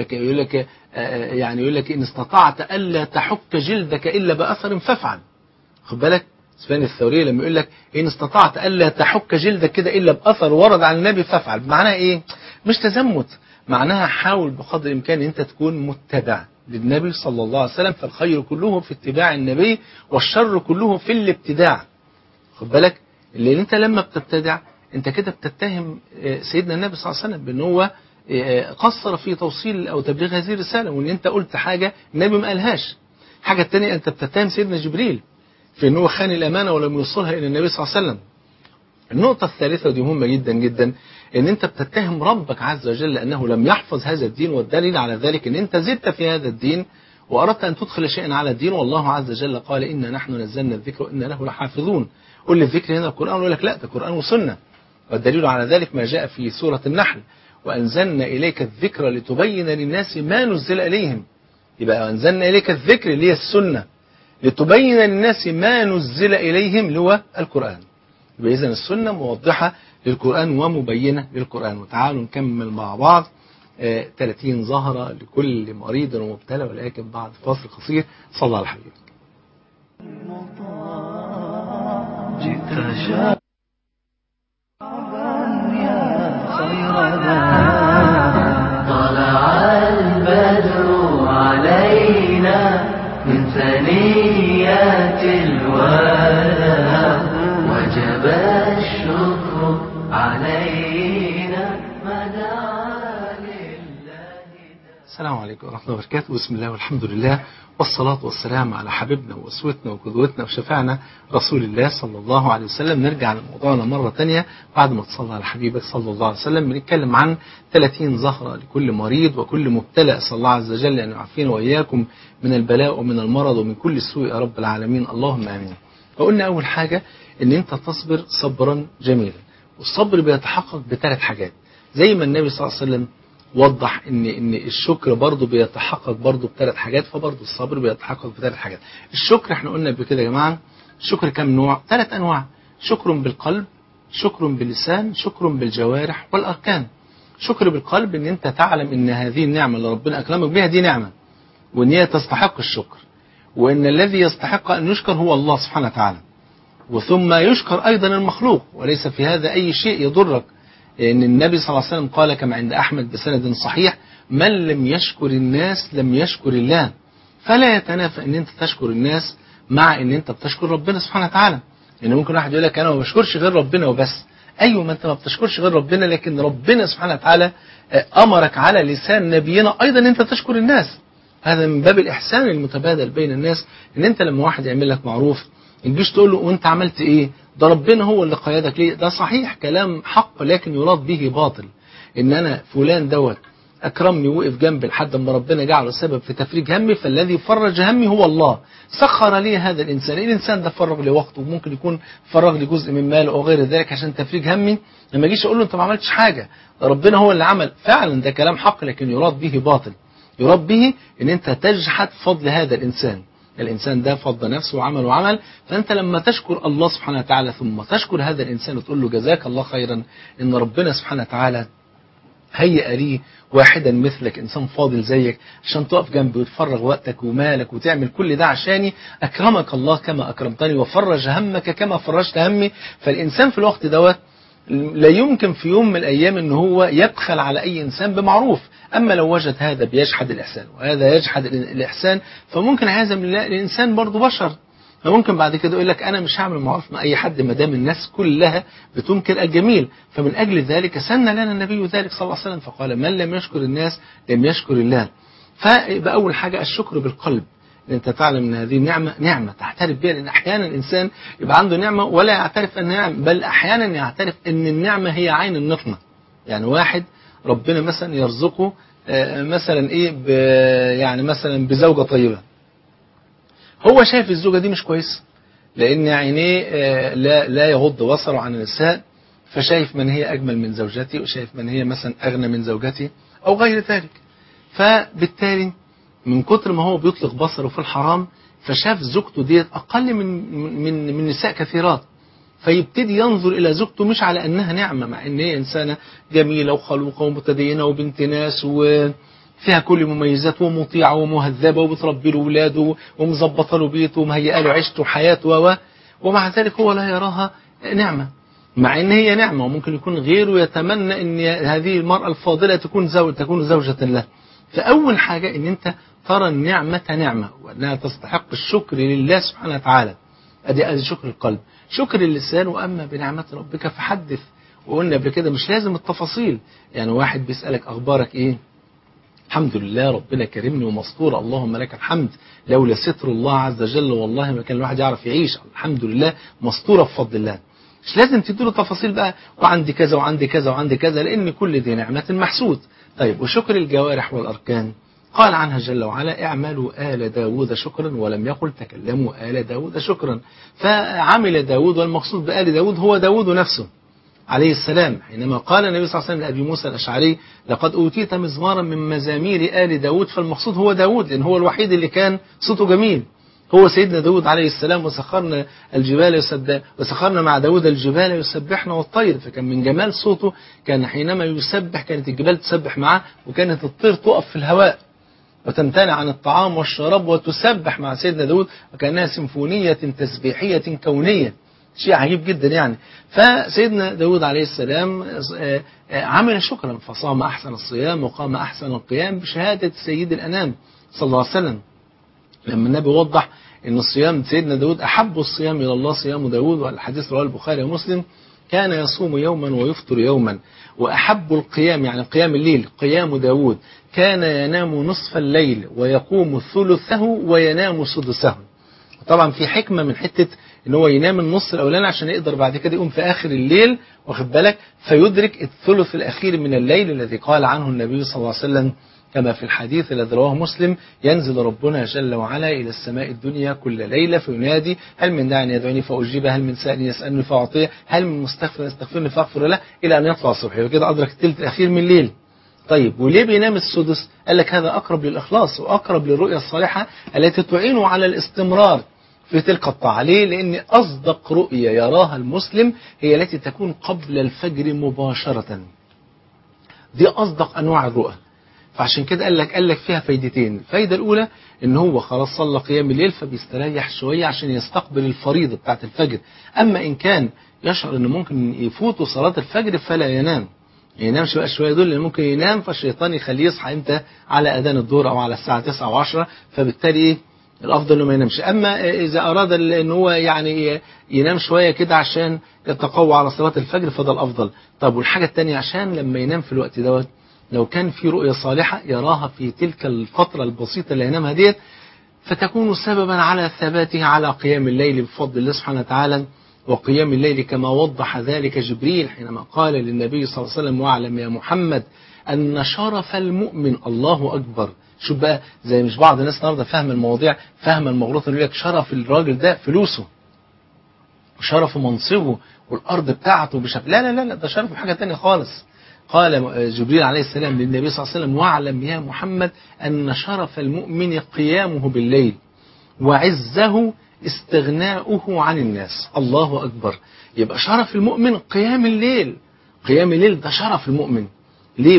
يقول لك إن استطعت ألا تحك جلدك إلا بأثر فافعل. خد بالك سفيان الثوري لما يقول لك إن استطعت ألا تحك جلدك كده إلا بأثر ورد عن النبي فافعل، معناه إيه؟ مش تزمت، معناها حاول بقدر الإمكان أن أنت تكون متبع للنبي صلى الله عليه وسلم، فالخير كله في اتباع النبي والشر كله في الابتداع. خد بالك، اللي أنت لما بتبتدع أنت كده بتتهم سيدنا النبي صلى الله عليه وسلم بأن هو قصر في توصيل أو تبليغ هذه الرسالة، وأن أنت قلت حاجة النبي ما قالهاش. حاجة الثانية أنت بتتهم سيدنا جبريل في أنه خان الأمانة ولم يوصلها إلى النبي صلى الله عليه وسلم. النقطة الثالثة ودي مهمة جدا جدا، ان انت بتتهم ربك عز وجل انه لم يحفظ هذا الدين، والدليل على ذلك ان انت زدت في هذا الدين واردت ان تدخل شيئا على الدين، والله عز وجل قال إنا نحن نزلنا الذكر وإنا له لحافظون. قل الذكر هنا القرآن، يقول لك لا ده قرآن وسنة، والدليل على ذلك ما جاء في سورة النحل وأنزلنا إليك الذكر لتبين للناس ما نزل إليهم. يبقى أنزلنا إليك الذكر اللي هي السنة لتبين للناس ما نزل إليهم اللي هو القرآن. يبقى إذن السنة موضحة للقرآن ومبينة للقرآن. وتعالوا نكمل مع بعض 30 زهرة لكل مريض ومبتلى، ولكن بعد فاصل قصير. صلى الله على الحبيب. جئت شابا يا خير طلع البدر علينا من ثنيات الوداع وجب الشكر علينا ما دعا لله. السلام عليكم ورحمة الله وبركاته. بسم الله والحمد لله والصلاة والسلام على حبيبنا وأسوتنا وقدوتنا وشفاعنا رسول الله صلى الله عليه وسلم. نرجع لموضوعنا مرة تانية بعد ما تصلى على حبيبك صلى الله عليه وسلم. بنتكلم عن 30 زهرة لكل مريض وكل مبتلى. أسأل الله عز وجل أن يعافينا وإياكم من البلاء ومن المرض ومن كل سوء يا رب العالمين، اللهم آمين. وقلنا أول حاجة أن أنت تصبر صبرا جميلا، والصبر بيتحقق بثلاث حاجات زي ما النبي صلى الله عليه وسلم وضح ان الشكر برضه بيتحقق برضه بثلاث حاجات، فبرضه الصبر بيتحقق بثلاث حاجات. الشكر احنا قلنا بكده يا جماعه، الشكر كم نوع؟ 3 أنواع. شكر بالقلب، شكر باللسان، شكر بالجوارح والاركان. شكر بالقلب ان انت تعلم ان هذه النعمه اللي ربنا اكرمك بها دي نعمه، وان هي تستحق الشكر، وان الذي يستحق ان يشكر هو الله سبحانه وتعالى، وثم يشكر ايضا المخلوق، وليس في هذا اي شيء يضرك. لأن النبي صلى الله عليه وسلم قال كما عند أحمد بسند صحيح: من لم يشكر الناس لم يشكر الله. فلا يتنافى أن أنت تشكر الناس مع أن أنت بتشكر ربنا سبحانه وتعالى. يعني ممكن واحد يقول لك أنا ما بشكرش غير ربنا وبس. أيوة، ما أنت ما بتشكرش غير ربنا، لكن ربنا سبحانه وتعالى أمرك على لسان نبينا أيضا أن أنت تشكر الناس. هذا من باب الإحسان المتبادل بين الناس، أن أنت لما واحد يعمل لك معروف ما تجيش تقول له وأنت عملت إيه؟ ده ربنا هو اللي قيادك ليه. ده صحيح كلام حق، لكن يراد به باطل. ان انا فلان دوت اكرمني ووقف جنبي لحد ما ربنا جعله سبب في تفريج همي، فالذي فرج همي هو الله. سخر لي هذا الانسان، الانسان ده فرغ لي وقته، وممكن يكون فرغ لي جزء من ماله او غير ذلك عشان تفريج همي. لما اجيش اقول له انت ما عملتش حاجه، ده ربنا هو اللي عمل. فعلا ده كلام حق، لكن يراد به باطل. يراد به ان انت تجحد فضل هذا الانسان. الإنسان ده فضل نفسه وعمل، فأنت لما تشكر الله سبحانه وتعالى ثم تشكر هذا الإنسان وتقول له جزاك الله خيرا، إن ربنا سبحانه وتعالى هيئ لي واحدا مثلك، إنسان فاضل زيك، عشان تقف جنبي وتفرغ وقتك ومالك وتعمل كل ده عشاني. أكرمك الله كما أكرمتني وفرج همك كما فرجت همي. فالإنسان في الوقت دوت لا يمكن في يوم من الأيام أن هو يبخل على أي إنسان بمعروف. أما لو وجد هذا بيجحد الإحسان وهذا يجحد الإحسان، فممكن عياذا بالله الإنسان برضه بشر، فممكن بعد كده يقول لك أنا مش هعمل معروف مع أي حد ما دام الناس كلها بتنكر الجميل. فمن أجل ذلك سن لنا النبي ذلك صلى الله عليه وسلم فقال: من لم يشكر الناس لم يشكر الله. فيبقى أول حاجة الشكر بالقلب، ان انت تعلم ان هذه نعمة تعترف بها. لان احيانا الانسان يبقى عنده نعمة ولا يعترف انها نعمة، بل احيانا يعترف ان النعمة هي عين النقمة. يعني واحد ربنا مثلا يرزقه مثلا ايه يعني مثلا بزوجة طيبة، هو شايف الزوجة دي مش كويسة لان عينيه لا يغض بصره عن النساء، فشايف من هي اجمل من زوجتي، وشايف من هي مثلا اغنى من زوجتي او غير ذلك. فبالتالي من كتر ما هو بيطلق بصره في الحرام، فشاف زوجته ديت أقل من نساء كثيرات، فيبتدي ينظر إلى زوجته مش على أنها نعمة، مع أن هي إنسانة جميلة وخلوقة ومتدينة وبنت ناس وفيها كل مميزات ومطيعة ومهذبة وبتربي له ولاده ومظبطة له بيته ومهيئة له عيشته وحياته ومع ذلك هو لا يراها نعمة. مع ان هي نعمة، وممكن يكون غيره يتمنى ان هذه المرأة الفاضلة تكون زوجة له. فأول حاجة ان انت ترى النعمة نعمة، وانها تستحق الشكر لله سبحانه وتعالى. ادي شكر القلب. شكر اللسان، واما بنعمة ربك فحدث. وقلنا قبل كده مش لازم التفاصيل، يعني واحد بيسألك اخبارك ايه، الحمد لله ربنا كرمني ومستور، اللهم لك الحمد، لولا ستر الله عز وجل والله ما كان الواحد يعرف يعيش، الحمد لله مستورة بفضل الله. مش لازم تديله تفاصيل بقى، وعندي كذا وعندي كذا وعندي كذا، لأن كل دي نعمة محسود. طيب وشكر الجوارح والأركان، قال عنها جل وعلا اعملوا آل داود شكرا، ولم يقل تكلموا آل داود شكرا. فعمل داود، والمقصود بآل داود هو داود نفسه عليه السلام، حينما قال النبي صلى الله عليه وسلم لأبي موسى الأشعري لقد أوتيت مزمارا من مزامير آل داود، فالمقصود هو داود، لأن هو الوحيد اللي كان صوته جميل، هو سيدنا داود عليه السلام. وسخرنا الجبال وسخرنا مع داود الجبال يسبحنا والطير، فكان من جمال صوته كان حينما يسبح كانت الجبال تسبح معه، وكانت الطير تقف في الهواء وتمتنع عن الطعام والشراب وتسبح مع سيدنا داود، وكأنها سيمفونية تسبيحية كونية، شيء عجيب جدا يعني. فسيدنا داود عليه السلام عمل شكرا، فصام أحسن الصيام وقام أحسن القيام بشهادة سيد الأنام صلى الله عليه وسلم. لما النبي وضح أن الصيام سيدنا داود أحب الصيام إلى الله صيام داود، والحديث رواه البخاري ومسلم، كان يصوم يوما ويفطر يوما، وأحب القيام يعني قيام الليل قيام داود، كان ينام نصف الليل ويقوم ثلثه وينام سدسه. طبعا في حكمة من حتة ان هو ينام النص الاولاني عشان يقدر بعد كده يقوم في اخر الليل، واخد بالك، فيدرك الثلث الاخير من الليل الذي قال عنه النبي صلى الله عليه وسلم كما في الحديث الذي رواه مسلم: ينزل ربنا جل وعلا الى السماء الدنيا كل ليلة فينادي هل من داع يدعوني فاجيبه، هل من سائل يسالني فاعطيه، هل من مستغفر يستغفرني فاغفر له، الى ان يطلع الصبح. وكده ادرك الثلث الاخير من الليل. طيب وليه بينام السدس؟ قال لك هذا اقرب للاخلاص واقرب للرؤيا الصالحة التي تعينه على الاستمرار في تلك الطاعة. ليه؟ لأن أصدق رؤية يراها المسلم هي التي تكون قبل الفجر مباشرة، دي أصدق أنواع الرؤى. فعشان كده قال لك فيها فايدتين. الفايدة الأولى إن هو خلاص صلى قيام الليل فبيستريح شوية عشان يستقبل الفريضة بتاعت الفجر. أما إن كان يشعر إنه ممكن يفوته صلاة الفجر فلا ينام، ينامش بقى شوية دول، لأن ممكن ينام فالشيطان يخليه يصحى إمتى؟ على أذان الظهر أو على الساعة 9 أو 10، فبالتالي إيه؟ الأفضل إنه ما ينامش. أما إذا أراد إن هو يعني ينام شوية كده عشان يتقوى على صلاة الفجر فده الأفضل. طب والحاجة التانية عشان لما ينام في الوقت دوت لو كان في رؤية صالحة يراها في تلك الفترة البسيطة اللي ينامها ديت، فتكون سببا على ثباته على قيام الليل بفضل الله سبحانه وتعالى. وقيام الليل كما وضح ذلك جبريل حينما قال للنبي صلى الله عليه وسلم: واعلم يا محمد أن شرف المؤمن، الله أكبر. شوف بقى، زي مش بعض الناس النهارده فاهم المواضيع فاهم المغلوطة، يقول لك شرف الراجل ده فلوسه وشرف منصبه والأرض بتاعته لا لا لا لا، ده شرفه حاجة تانية خالص. قال جبريل عليه السلام للنبي صلى الله عليه وسلم: واعلم يا محمد أن شرف المؤمن قيامه بالليل، وعزه استغناؤه عن الناس. الله أكبر. يبقى شرف المؤمن قيام الليل، قيام الليل ده شرف المؤمن. ليه؟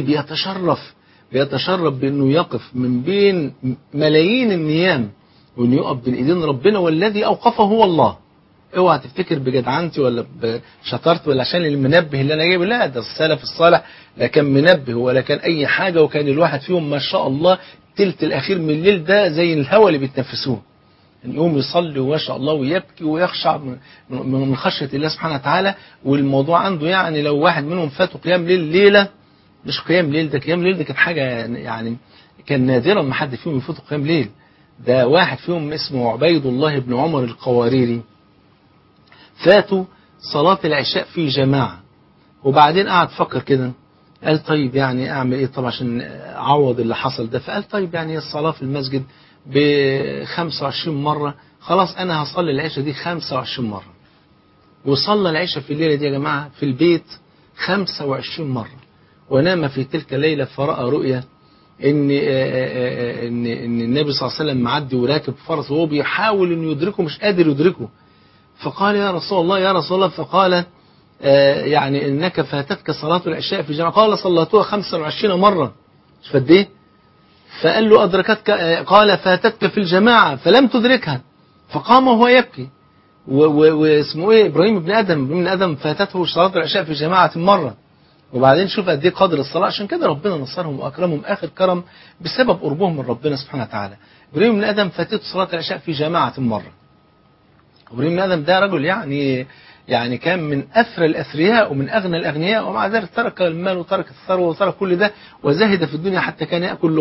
بيتشرف بأنه يقف من بين ملايين النيام، وأنه يقف بين إيدين ربنا، والذي أوقفه هو الله. اوعى تفتكر بجدعنتي ولا بشطارتي ولا عشان المنبه اللي انا جايبه، لا، ده السلف الصالح لا كان منبه ولا كان اي حاجه، وكان الواحد فيهم ما شاء الله تلت الاخير من الليل ده زي الهواء اللي بيتنفسوه، يقوم يصلي وما شاء الله ويبكي ويخشع من خشيه الله سبحانه وتعالى. والموضوع عنده يعني لو واحد منهم فاته قيام ليل ليله، مش قيام ليل، ده قيام ليل ده كانت حاجه يعني كان نادرا ما حد فيهم يفوته قيام ليل. ده واحد فيهم اسمه عبيد الله بن عمر القواريري، فاتوا صلاة العشاء في جماعة، وبعدين قعد فكر كده، قال طيب يعني أعمل إيه طبعا عشان أعوض اللي حصل ده. فقال طيب يعني الصلاة في المسجد ب25 مرة، خلاص أنا هصلي العشاء دي 25 مرة. وصلى العشاء في الليلة دي يا جماعة في البيت 25 مرة، ونام في تلك الليلة فرأى رؤيا إن النبي صلى الله عليه وسلم معدي وراكب فرس وهو بيحاول إنه يدركه مش قادر يدركه. فقال يا رسول الله يا رسول الله، فقال يعني إنك فاتتك صلاة العشاء في جماعة. قال صليتها 25 مرة، مش فد ايه؟ فقال له أدركتك؟ قال فاتتك في الجماعة فلم تدركها. فقام وهو يبكي، واسمه ايه ابراهيم ابن ادم فاتته صلاه العشاء في جماعه مره. وبعدين شوف قد ايه قدر الصلاه، عشان كده ربنا نصرهم واكرمهم اخر كرم بسبب قربهم من ربنا سبحانه وتعالى. ابراهيم بن ادم فاتته صلاه العشاء في جماعه مره. ابراهيم بن ادم ده رجل يعني كان من اثرى الاثرياء ومن اغنى الاغنياء، ومع ذلك ترك المال وترك الثروه وترك كل ده وزهد في الدنيا، حتى كان ياكل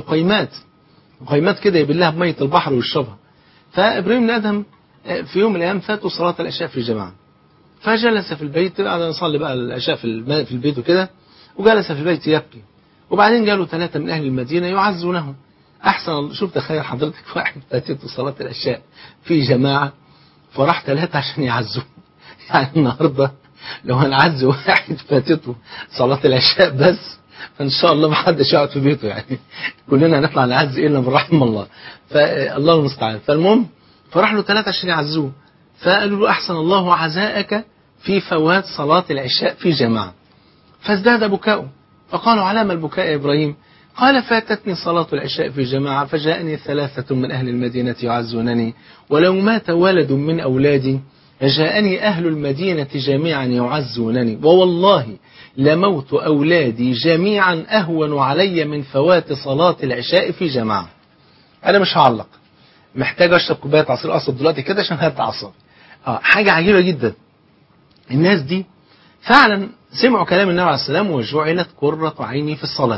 لقيمات كده يبلها بميه البحر ويشربها. فابراهيم بن ادم في يوم من الايام فاته صلاه العشاء في جماعه، فجلس في البيت بعد أن يصلي بقى العشاء في البيت وكده، وجلس في البيت يبكي. وبعدين جاله 3 من أهل المدينة يعزونه. شوف تخيل حضرتك واحد فاتته صلاة العشاء في جماعة، فراح 3 عشان يعزوه. يعني النهاردة لو هنعز واحد فاتته صلاة العشاء بس، فإن شاء الله ما حدش يقعد في بيته، يعني كلنا هنطلع نعز إلا من رحم الله، فالله المستعان. فالمهم فراح له 3 عشان يعزوه، فقالوا له أحسن الله عزاءك في فوات صلاة العشاء في جماعة. فازداد بكاؤه، فقالوا على ما البكاء يا إبراهيم؟ قال فاتتني صلاة العشاء في جماعة، فجاءني 3 من أهل المدينة يعزونني، ولو مات ولد من أولادي جاءني أهل المدينة جميعا يعزونني، ووالله لموت أولادي جميعا أهون علي من فوات صلاة العشاء في جماعة. أنا مش هعلق، محتاج أشرب كوباية عصير أصل دلوقتي كده عشان هتعصب. حاجة عجيبة جدا. الناس دي فعلا سمعوا كلام النبي عليه السلام وجعلت قرة عيني في الصلاة.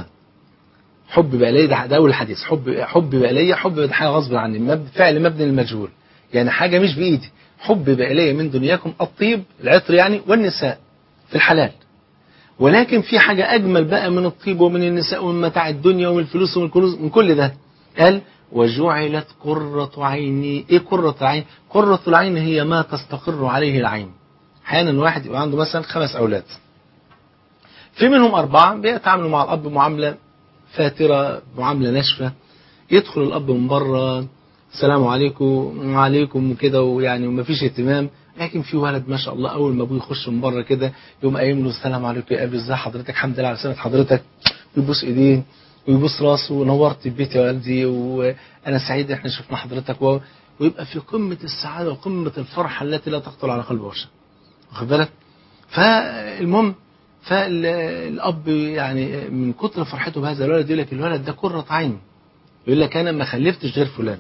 حب بقى لي، ده أول الحديث، حب بقى لي، حب ده حاجة غصب عني، فعل مبني للمجهول، يعني حاجة مش بإيدي. حب بقى لي من دنياكم الطيب، العطر يعني، والنساء في الحلال. ولكن في حاجة أجمل بقى من الطيب ومن النساء ومن متاع الدنيا ومن الفلوس ومن الكنوز، من كل ده. قال وجعلت قرة عيني. إيه قرة العين؟ قرة العين هي ما تستقر عليه العين. أحيانا واحد يبقى عنده مثلا 5 أولاد، في منهم 4 بيتعاملوا مع الأب معاملة فاترة، معاملة ناشفة. يدخل الأب من بره السلام عليكم وعليكم وكده، ويعني وما فيش اهتمام. لكن في ولد ما شاء الله أول ما أبوه يخش من بره كده يقوم قايم له السلام عليكم يا أبي، إزاي حضرتك، الحمد لله على سلامة حضرتك، ويبوس إيديه ويبوس راسه، نورت البيت يا والدي وأنا سعيد إحنا شفنا حضرتك، ويبقى في قمة السعادة وقمة الفرحة التي لا تخطر على قلب بشر. واخد بالك؟ فالمهم فالأب يعني من كتر فرحته بهذا الولد يقول لك الولد ده قرة عين، يقول لك أنا ما خلفتش غير فلان.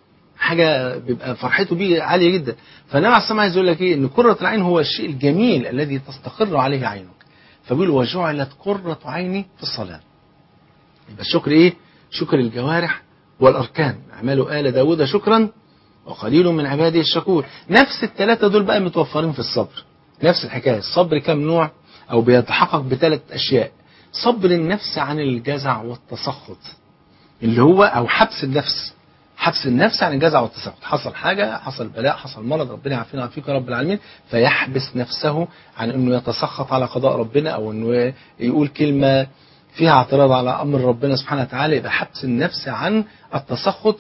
حاجة بيبقى فرحته بيه عالية جدا. فالنبي عليه الصلاة والسلام عايز يقول لك إيه؟ إن قرة العين هو الشيء الجميل الذي تستقر عليه عينك. فبيقول وجعلت قرة عيني في الصلاة. يبقى الشكر إيه؟ شكر الجوارح والأركان. اعملوا آل داود شكرا وقليل من عباده الشكور. نفس ال3 دول بقى متوفرين في الصبر. نفس الحكاية. الصبر كم نوع؟ أو بيتحقق ب3 أشياء. صبر النفس عن الجزع والتسخط، اللي هو أو حبس النفس. حبس النفس عن الجزع والتسخط. حصل حاجة، حصل بلاء، حصل مرض، ربنا يعافينا ويعافيك يا رب العالمين، فيحبس نفسه عن أنه يتسخط على قضاء ربنا، أو أنه يقول كلمة فيها اعتراض على أمر ربنا سبحانه وتعالى. يبقى حبس النفس عن التسخط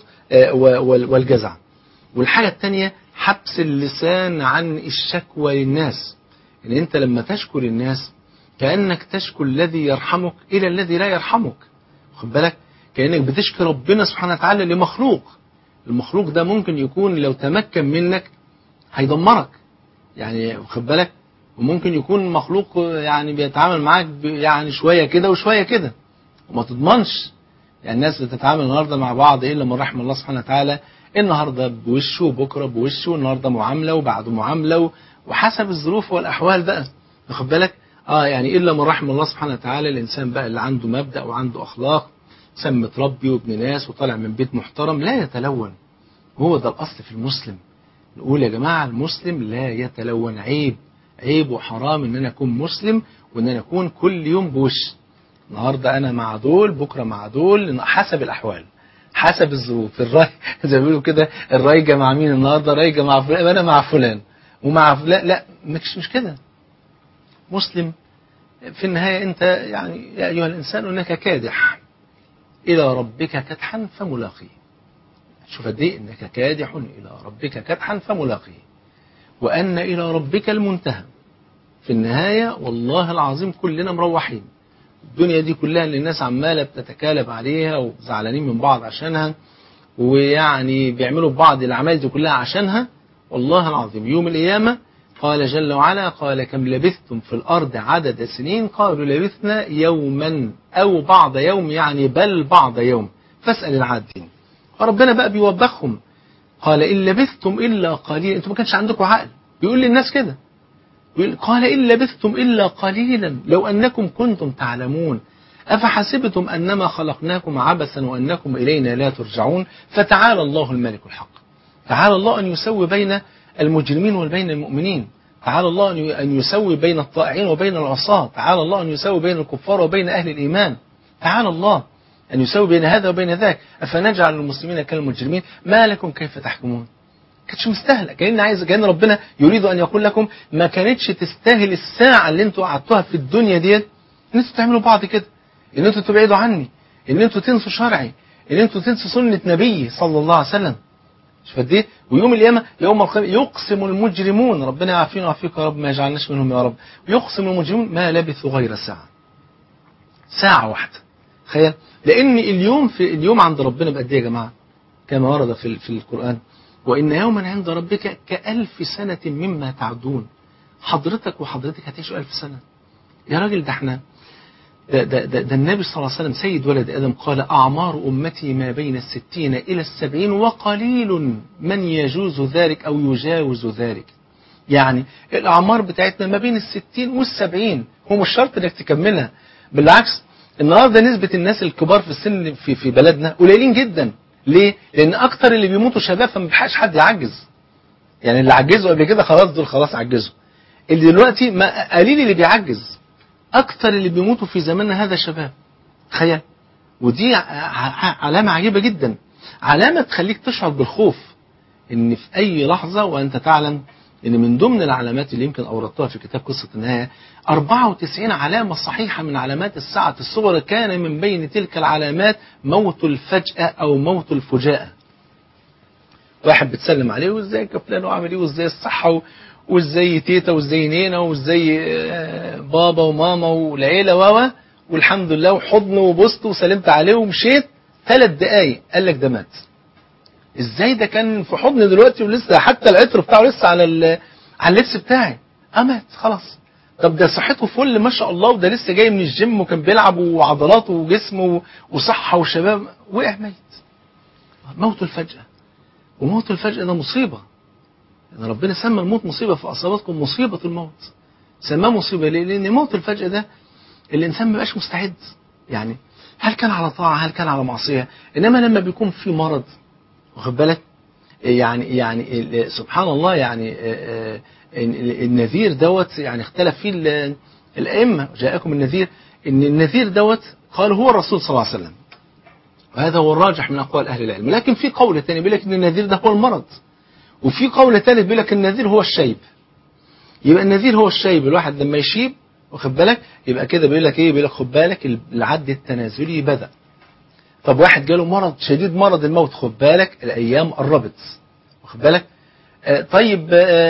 والجزع. والحاجة الثانية حبس اللسان عن الشكوى للناس. إن أنت لما تشكو للناس كأنك تشكو الذي يرحمك إلى الذي لا يرحمك. خد بالك؟ كأنك بتشكي ربنا سبحانه وتعالى لمخلوق. المخلوق ده ممكن يكون لو تمكن منك هيدمرك، يعني خد بالك. وممكن يكون مخلوق يعني بيتعامل معاك يعني شوية كده وشوية كده، وما تضمنش. يعني الناس بتتعامل النهارده مع بعض إلا من رحم الله سبحانه وتعالى، النهارده بوشه وبكره بوشه، النهارده معاملة وبعده معاملة، وحسب الظروف والأحوال بقى. واخد بالك؟ يعني إلا من رحم الله سبحانه وتعالى. الإنسان بقى اللي عنده مبدأ وعنده أخلاق، إنسان متربي وابن ناس وطالع من بيت محترم، لا يتلون. هو ده الأصل في المسلم. نقول يا جماعة المسلم لا يتلون. عيب وحرام إن أنا أكون مسلم وإن أنا أكون كل يوم بوش. النهارده أنا مع دول، بكرة مع دول، حسب الأحوال، حسب الظروف. الراي زي ما بيقولوا كده، الرايجة مع مين النهارده؟ رايجة مع فلان، أنا مع فلان ومع فلان. لا، مش كده. مسلم في النهاية أنت يعني يا أيها الإنسان إنك كادح إلى ربك كدحا فملاقيه. شوف قد إيه إنك كادح إلى ربك كدحا فملاقيه، وأن إلى ربك المنتهى. في النهاية والله العظيم كلنا مروحين. الدنيا دي كلها اللي الناس عمالة بتتكالب عليها وزعلانين من بعض عشانها، ويعني بيعملوا ببعض الأعمال دي كلها عشانها، والله العظيم يوم القيامة قال جل وعلا قال كم لبثتم في الأرض عدد سنين قالوا لبثنا يوما أو بعض يوم يعني بل بعض يوم فاسأل العادين. فربنا بقى بيوبخهم قال إن لبثتم إلا قليلا. أنتم ما كانش عندكم عقل. بيقول للناس كده قال إن لبثتم إلا قليلا لو أنكم كنتم تعلمون أفحسبتم أنما خلقناكم عبثا وأنكم إلينا لا ترجعون فتعالى الله الملك الحق. تعالى الله أن يسوي بين المجرمين وبين المؤمنين. تعالى الله أن يسوي بين الطائعين وبين العصاة. تعالى الله أن يسوي بين الكفار وبين أهل الإيمان. تعالى الله أن يسوي بين هذا وبين ذاك. أفنجعل المسلمين كالمجرمين ما لكم كيف تحكمون. كانتش مستاهله. كأن ربنا يريد أن يقول لكم ما كانتش تستاهل الساعة اللي انتوا قعدتوها في الدنيا ديت ان انتوا تعملوا بعض كده، ان انتوا تبعدوا عني، ان انتوا تنسوا شرعي، ان انتوا تنسوا سنة نبي صلى الله عليه وسلم. مش فدي. ويوم القيامة يوم القيامة يقسم المجرمون، ربنا يعافينا ويعافيك يا رب ما يجعلناش منهم يا رب، يقسم المجرمون ما لبثوا غير ساعة واحدة. تخيل. لأن اليوم عند ربنا بقد ايه يا جماعة؟ كما ورد في القرآن وإن يوما عند ربك كألف سنة مما تعدون. حضرتك وحضرتك هتعيشوا 1000 سنة يا راجل. ده احنا ده النبي صلى الله عليه وسلم سيد ولد آدم قال أعمار أمتي ما بين 60 إلى 70 وقليل من يجوز ذلك أو يجاوز ذلك. يعني الأعمار بتاعتنا ما بين 60 وال70. هو مش شرط انك تكملها، بالعكس النهارده نسبة الناس الكبار في السن في بلدنا قليلين جدا. ليه؟ لأن أكتر اللي بيموتوا شباب فما بيلحقش حد يعجز. يعني اللي عجزوا قبل كده خلاص دول خلاص عجزوا. اللي دلوقتي ما قليل اللي بيعجز. أكتر اللي بيموتوا في زماننا هذا شباب. تخيل. ودي علامة عجيبة جدا، علامة تخليك تشعر بالخوف إن في أي لحظة وأنت تعلم إن من ضمن العلامات اللي يمكن أوردتها في كتاب قصة النهاية 94 علامة صحيحة من علامات الساعة الصغرى، كان من بين تلك العلامات موت الفجأة أو موت الفجاءة. واحد بتسلم عليه وازيك يا فلان وعامل ايه وازاي الصحة وازاي تيتا وازاي نينا وازاي بابا وماما والعيلة والحمد لله وحضنه وبوسته وسلمت عليه ومشيت 3 دقايق قال لك ده مات. ازاي ده كان في حضن دلوقتي ولسه حتى العطر بتاعه لسه على اللبس بتاعي. مات خلاص. طب ده صحته فل ما شاء الله وده لسه جاي من الجيم وكان بيلعب وعضلاته وجسمه وصحة وشباب وقع ميت. موت الفجأة. وموت الفجأة ده مصيبة. يعني ربنا سمى الموت مصيبة فأصابتكم مصيبة الموت. سماه مصيبة ليه؟ لأن موت الفجأة ده الإنسان ما بقاش مستعد. يعني هل كان على طاعة هل كان على معصية، إنما لما بيكون في مرض واخد بالك يعني سبحان الله. يعني النذير دوت يعني اختلف فيه الأئمة. جاءكم النذير إن النذير دوت قال هو الرسول صلى الله عليه وسلم، وهذا هو الراجح من أقوال أهل العلم. لكن في قول ثاني بيقول لك إن النذير ده هو المرض، وفي قول ثالث بيقول لك النذير هو الشيب. يبقى النذير هو الشيب. الواحد لما يشيب واخد بالك يبقى كده بيقول لك ايه، بيقول لك خد بالك العد التنازلي بدأ. طب واحد جاله مرض شديد مرض الموت، خد بالك الأيام قربت واخد بالك. طيب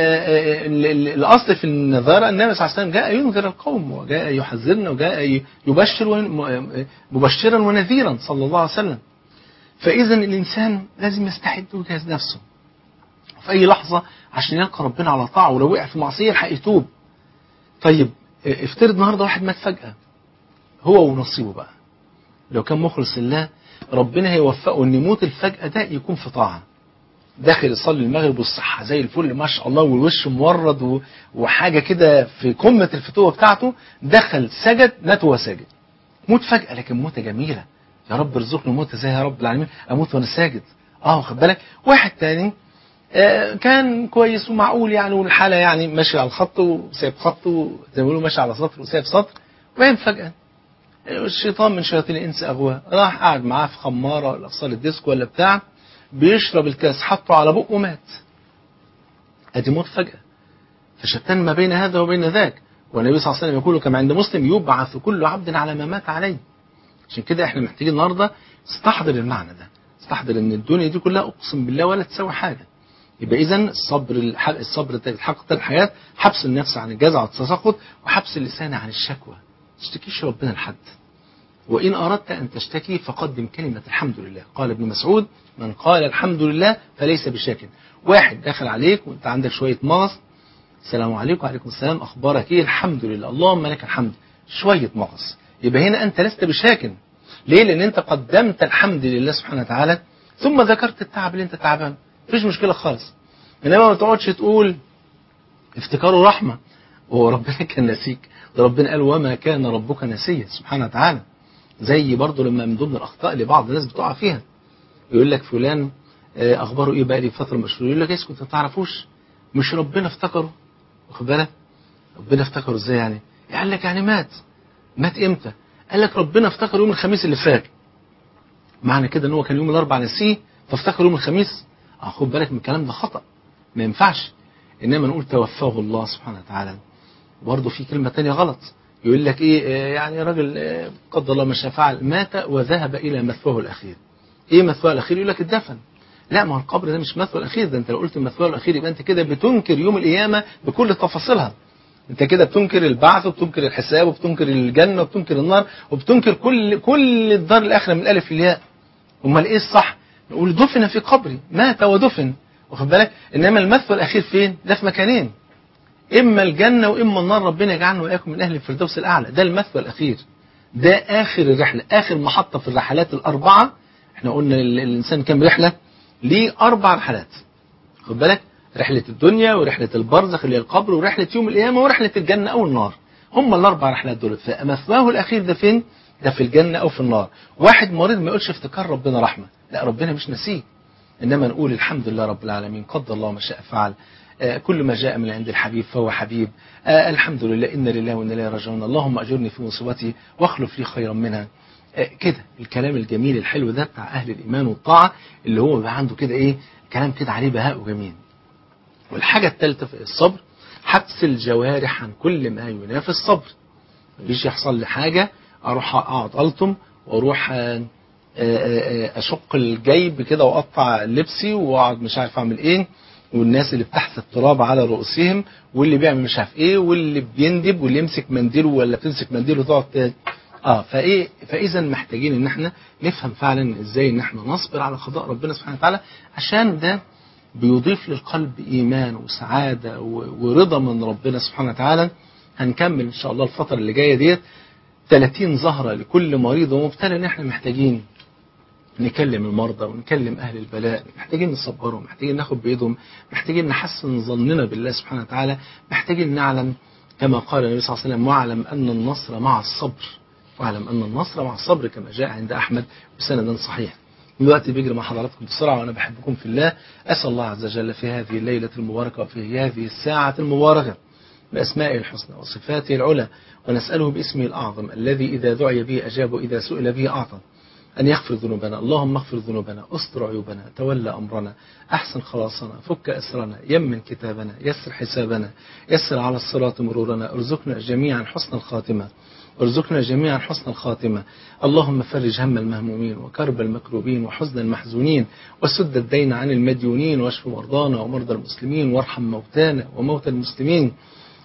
الأصل في النذارة النبي صلى الله عليه وسلم جاء ينذر القوم وجاء يحذرنا وجاء يبشر مبشرا ونذيرا صلى الله عليه وسلم. فإذا الإنسان لازم يستعد ويجهز نفسه في أي لحظة عشان يلقى ربنا على طاعة، ولو وقع في معصية يلحق يتوب. طيب افترض النهارده واحد مات فجأة هو ونصيبه بقى، لو كان مخلص لله ربنا هيوفقه ان يموت الفجأة ده يكون في طاعة، داخل يصلي المغرب والصحة زي الفل ما شاء الله والوش مورد وحاجة كده في قمة الفتوة بتاعته، دخل سجد مات وهو ساجد. موت فجأة لكن موتة جميلة. يا رب ارزقني موتة زي يا رب العالمين اموت وانا ساجد. واخد بالك. واحد تاني كان كويس ومعقول يعني والحالة يعني ماشي على الخط وسايب خطه زي ما بيقولوا ماشي على سطر وسايب سطر، وبعدين فجأة الشيطان من شياطين الإنس أغواه راح قاعد معاه في خمارة ولا في صالة ديسكو ولا بتاع بيشرب الكاس حطه على بقه ومات. أدي موت فجأة. فشتان ما بين هذا وبين ذاك. والنبي صلى الله عليه وسلم يقول كما عند مسلم يبعث كل عبد على ما مات عليه. عشان كده احنا محتاجين النهارده استحضر المعنى ده، استحضر ان الدنيا دي كلها اقسم بالله ولا تساوي حاجة. يبقى إذا الصبر تحقق الحياة، حبس النفس عن الجزع والتسخط، وحبس اللسان عن الشكوى. ما تشتكيش ربنا لحد. وإن أردت أن تشتكي فقدم كلمة الحمد لله. قال ابن مسعود: من قال الحمد لله فليس بشاك. واحد دخل عليك وانت عندك شوية مغص، السلام عليكم. وعليكم السلام، أخبارك إيه؟ الحمد لله، اللهم لك الحمد. شوية مغص، يبقى هنا أنت لست بشاك. ليه؟ لأن أنت قدمت الحمد لله سبحانه وتعالى، ثم ذكرت التعب اللي أنت تعبان، مفيش مشكلة خالص. إنما ما تقعدش تقول افتكاره رحمة وهو ربنا كان نسيك. ده ربنا قال: وما كان ربك نسيا سبحانه وتعالى. زي برضه لما من ضمن الأخطاء اللي بعض الناس بتقع فيها، يقول لك فلان أخباره إيه بقى لي فترة مشهور، يقول لك اسكت أنت ما تعرفوش، مش ربنا افتكره. واخد بالك؟ ربنا افتكره إزاي يعني؟ قال لك يعني مات إمتى؟ قال لك ربنا افتكر يوم الخميس اللي فات. معنى كده ان هو كان يوم الاربعاء نسيه فافتكر يوم الخميس؟ خد بالك من الكلام ده، خطأ، ما ينفعش. انما نقول توفاه الله سبحانه وتعالى. برضه في كلمة تانية غلط، يقول لك ايه يعني راجل قدر الله ما شاء فعل، مات وذهب الى مثواه الاخير. ايه مثواه الاخير؟ يقول لك الدفن. لا، ما هو القبر ده مش مثواه الاخير، ده انت لو قلت مثواه الاخير يبقى انت كده بتنكر يوم القيامة بكل تفاصيلها. انت كده بتنكر البعث وبتنكر الحساب وبتنكر الجنة وبتنكر النار وبتنكر كل الدار الاخرة من الالف للياء. امال ايه الصح؟ نقول دفن في قبري، مات ودفن. واخد بالك؟ انما المثوى الاخير فين؟ ده في مكانين، اما الجنه واما النار، ربنا يجعلنا واياكم من اهل الفردوس الاعلى. ده المثوى الاخير، ده اخر الرحله، اخر محطه في الرحلات الاربعه. احنا قلنا الانسان كام رحله؟ ليه 4 رحلات. خد بالك؟ رحله الدنيا ورحله البرزخ اللي هي القبر ورحله يوم القيامه ورحله الجنه او النار. هم ال4 رحلات دول. فمثواه الاخير ده فين؟ ده في الجنة أو في النار. واحد مريض ما يقولش افتكار ربنا رحمة، لا، ربنا مش نسيه. إنما نقول الحمد لله رب العالمين، قدر الله ما شاء فعل. كل ما جاء من عند الحبيب فهو حبيب. الحمد لله، إن لله وإنا إليه راجعون. اللهم أجرني في مصيبتي واخلف لي خيرا منها. كده الكلام الجميل الحلو ده بتاع أهل الإيمان والطاعة، اللي هو بيبقى عنده كده إيه، كلام كده عليه بهاء وجميل. والحاجة الثالثة في الصبر: حبس الجوارح عن كل ما ينافي الصبر. مفيش يحصل لي حاجة اروح اقعد الطم واروح اشق الجيب كده واقطع لبسي واقعد مش عارف اعمل ايه، والناس اللي بتحت التراب على رؤوسهم، واللي بيعمل مش عارف ايه، واللي بيندب، واللي يمسك منديله ولا بتمسك منديله وتقعد فاذا محتاجين ان احنا نفهم فعلا ازاي ان احنا نصبر على قضاء ربنا سبحانه وتعالى، عشان ده بيضيف للقلب ايمان وسعاده ورضا من ربنا سبحانه وتعالى. هنكمل ان شاء الله الفتره اللي جايه ديت 30 زهرة لكل مريض ومبتلى، ان احنا محتاجين نكلم المرضى ونكلم أهل البلاء، محتاجين نصبرهم، محتاجين ناخد بإيدهم، محتاجين نحسن ظننا بالله سبحانه وتعالى، محتاجين نعلم كما قال النبي صلى الله عليه وسلم: واعلم أن النصر مع الصبر، واعلم أن النصر مع الصبر، كما جاء عند أحمد بسند صحيح. الوقت بيجري مع حضراتكم بسرعة وأنا بحبكم في الله. أسأل الله عز وجل في هذه الليلة المباركة وفي هذه الساعة المباركة بأسمائه الحسنى وصفاته العلى، ونسأله باسمه الأعظم الذي إذا دعي به أجاب وإذا سئل به أعطى، أن يغفر ذنوبنا. اللهم اغفر ذنوبنا، استر عيوبنا، تولى أمرنا، أحسن خلاصنا، فك أسرنا، يمن كتابنا، يسر حسابنا، يسر على الصراط مرورنا، ارزقنا جميعا حسن الخاتمة، ارزقنا جميعا حسن الخاتمة. اللهم فرج هم المهمومين وكرب المكروبين وحزن المحزونين، وسد الدين عن المديونين، واشف مرضانا ومرضى المسلمين، وارحم موتانا وموتى المسلمين.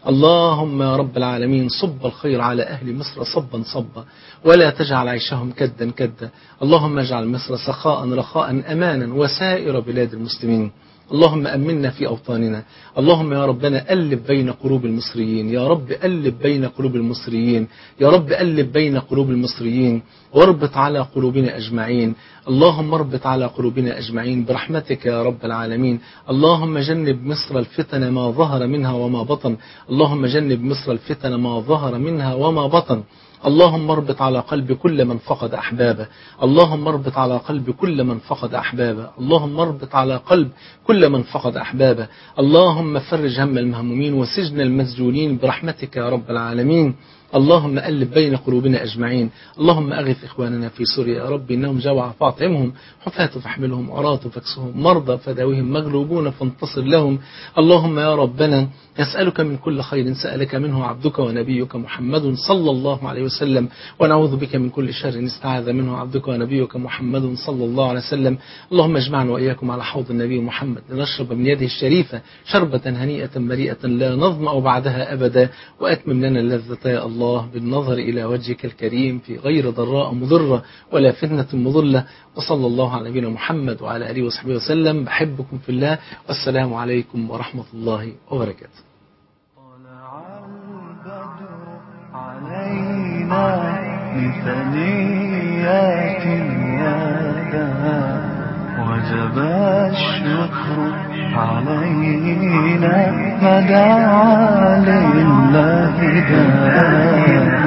اللهم يا رب العالمين صب الخير على أهل مصر صبا صبا، ولا تجعل عيشهم كدا كدا. اللهم اجعل مصر سخاء رخاء أمانا وسائر بلاد المسلمين. اللهم أمنا في أوطاننا. اللهم يا ربنا ألف بين قلوب المصريين، يا رب ألف بين قلوب المصريين، يا رب ألف بين قلوب المصريين، واربط على قلوبنا أجمعين. اللهم اربط على قلوبنا أجمعين برحمتك يا رب العالمين. اللهم جنب مصر الفتن ما ظهر منها وما بطن، اللهم جنب مصر الفتن ما ظهر منها وما بطن. اللهم اربط على قلب كل من فقد أحبابه، اللهم اربط على قلب كل من فقد أحبابه، اللهم اربط على قلب كل من فقد أحبابه. اللهم فرج هم المهمومين وسجن المسجونين برحمتك يا رب العالمين. اللهم ألف بين قلوبنا أجمعين. اللهم أغث إخواننا في سوريا يا رب، إنهم جوع فاطعمهم، حفاة فاحملهم، عراة فاكسهم، مرضى فداوهم، مغلوبون فانتصر لهم. اللهم يا ربنا نسألك من كل خير سألك منه عبدك ونبيك محمد صلى الله عليه وسلم، ونعوذ بك من كل شر استعاذ منه عبدك ونبيك محمد صلى الله عليه وسلم. اللهم اجمعنا وإياكم على حوض النبي محمد لنشرب من يده الشريفة شربة هنيئة مريئة لا نظمأ بعدها أبدا، وأتمم لنا اللذة يا الله الله بالنظر إلى وجهك الكريم في غير ضراء مضرة ولا فتنة مضلة. وصلى الله على نبينا محمد وعلى آله وصحبه وسلم. بحبكم في الله، والسلام عليكم ورحمة الله وبركاته. طلع البدر علينا من ثنيات الوداع وجب الشكر علينا ما دعا لله داع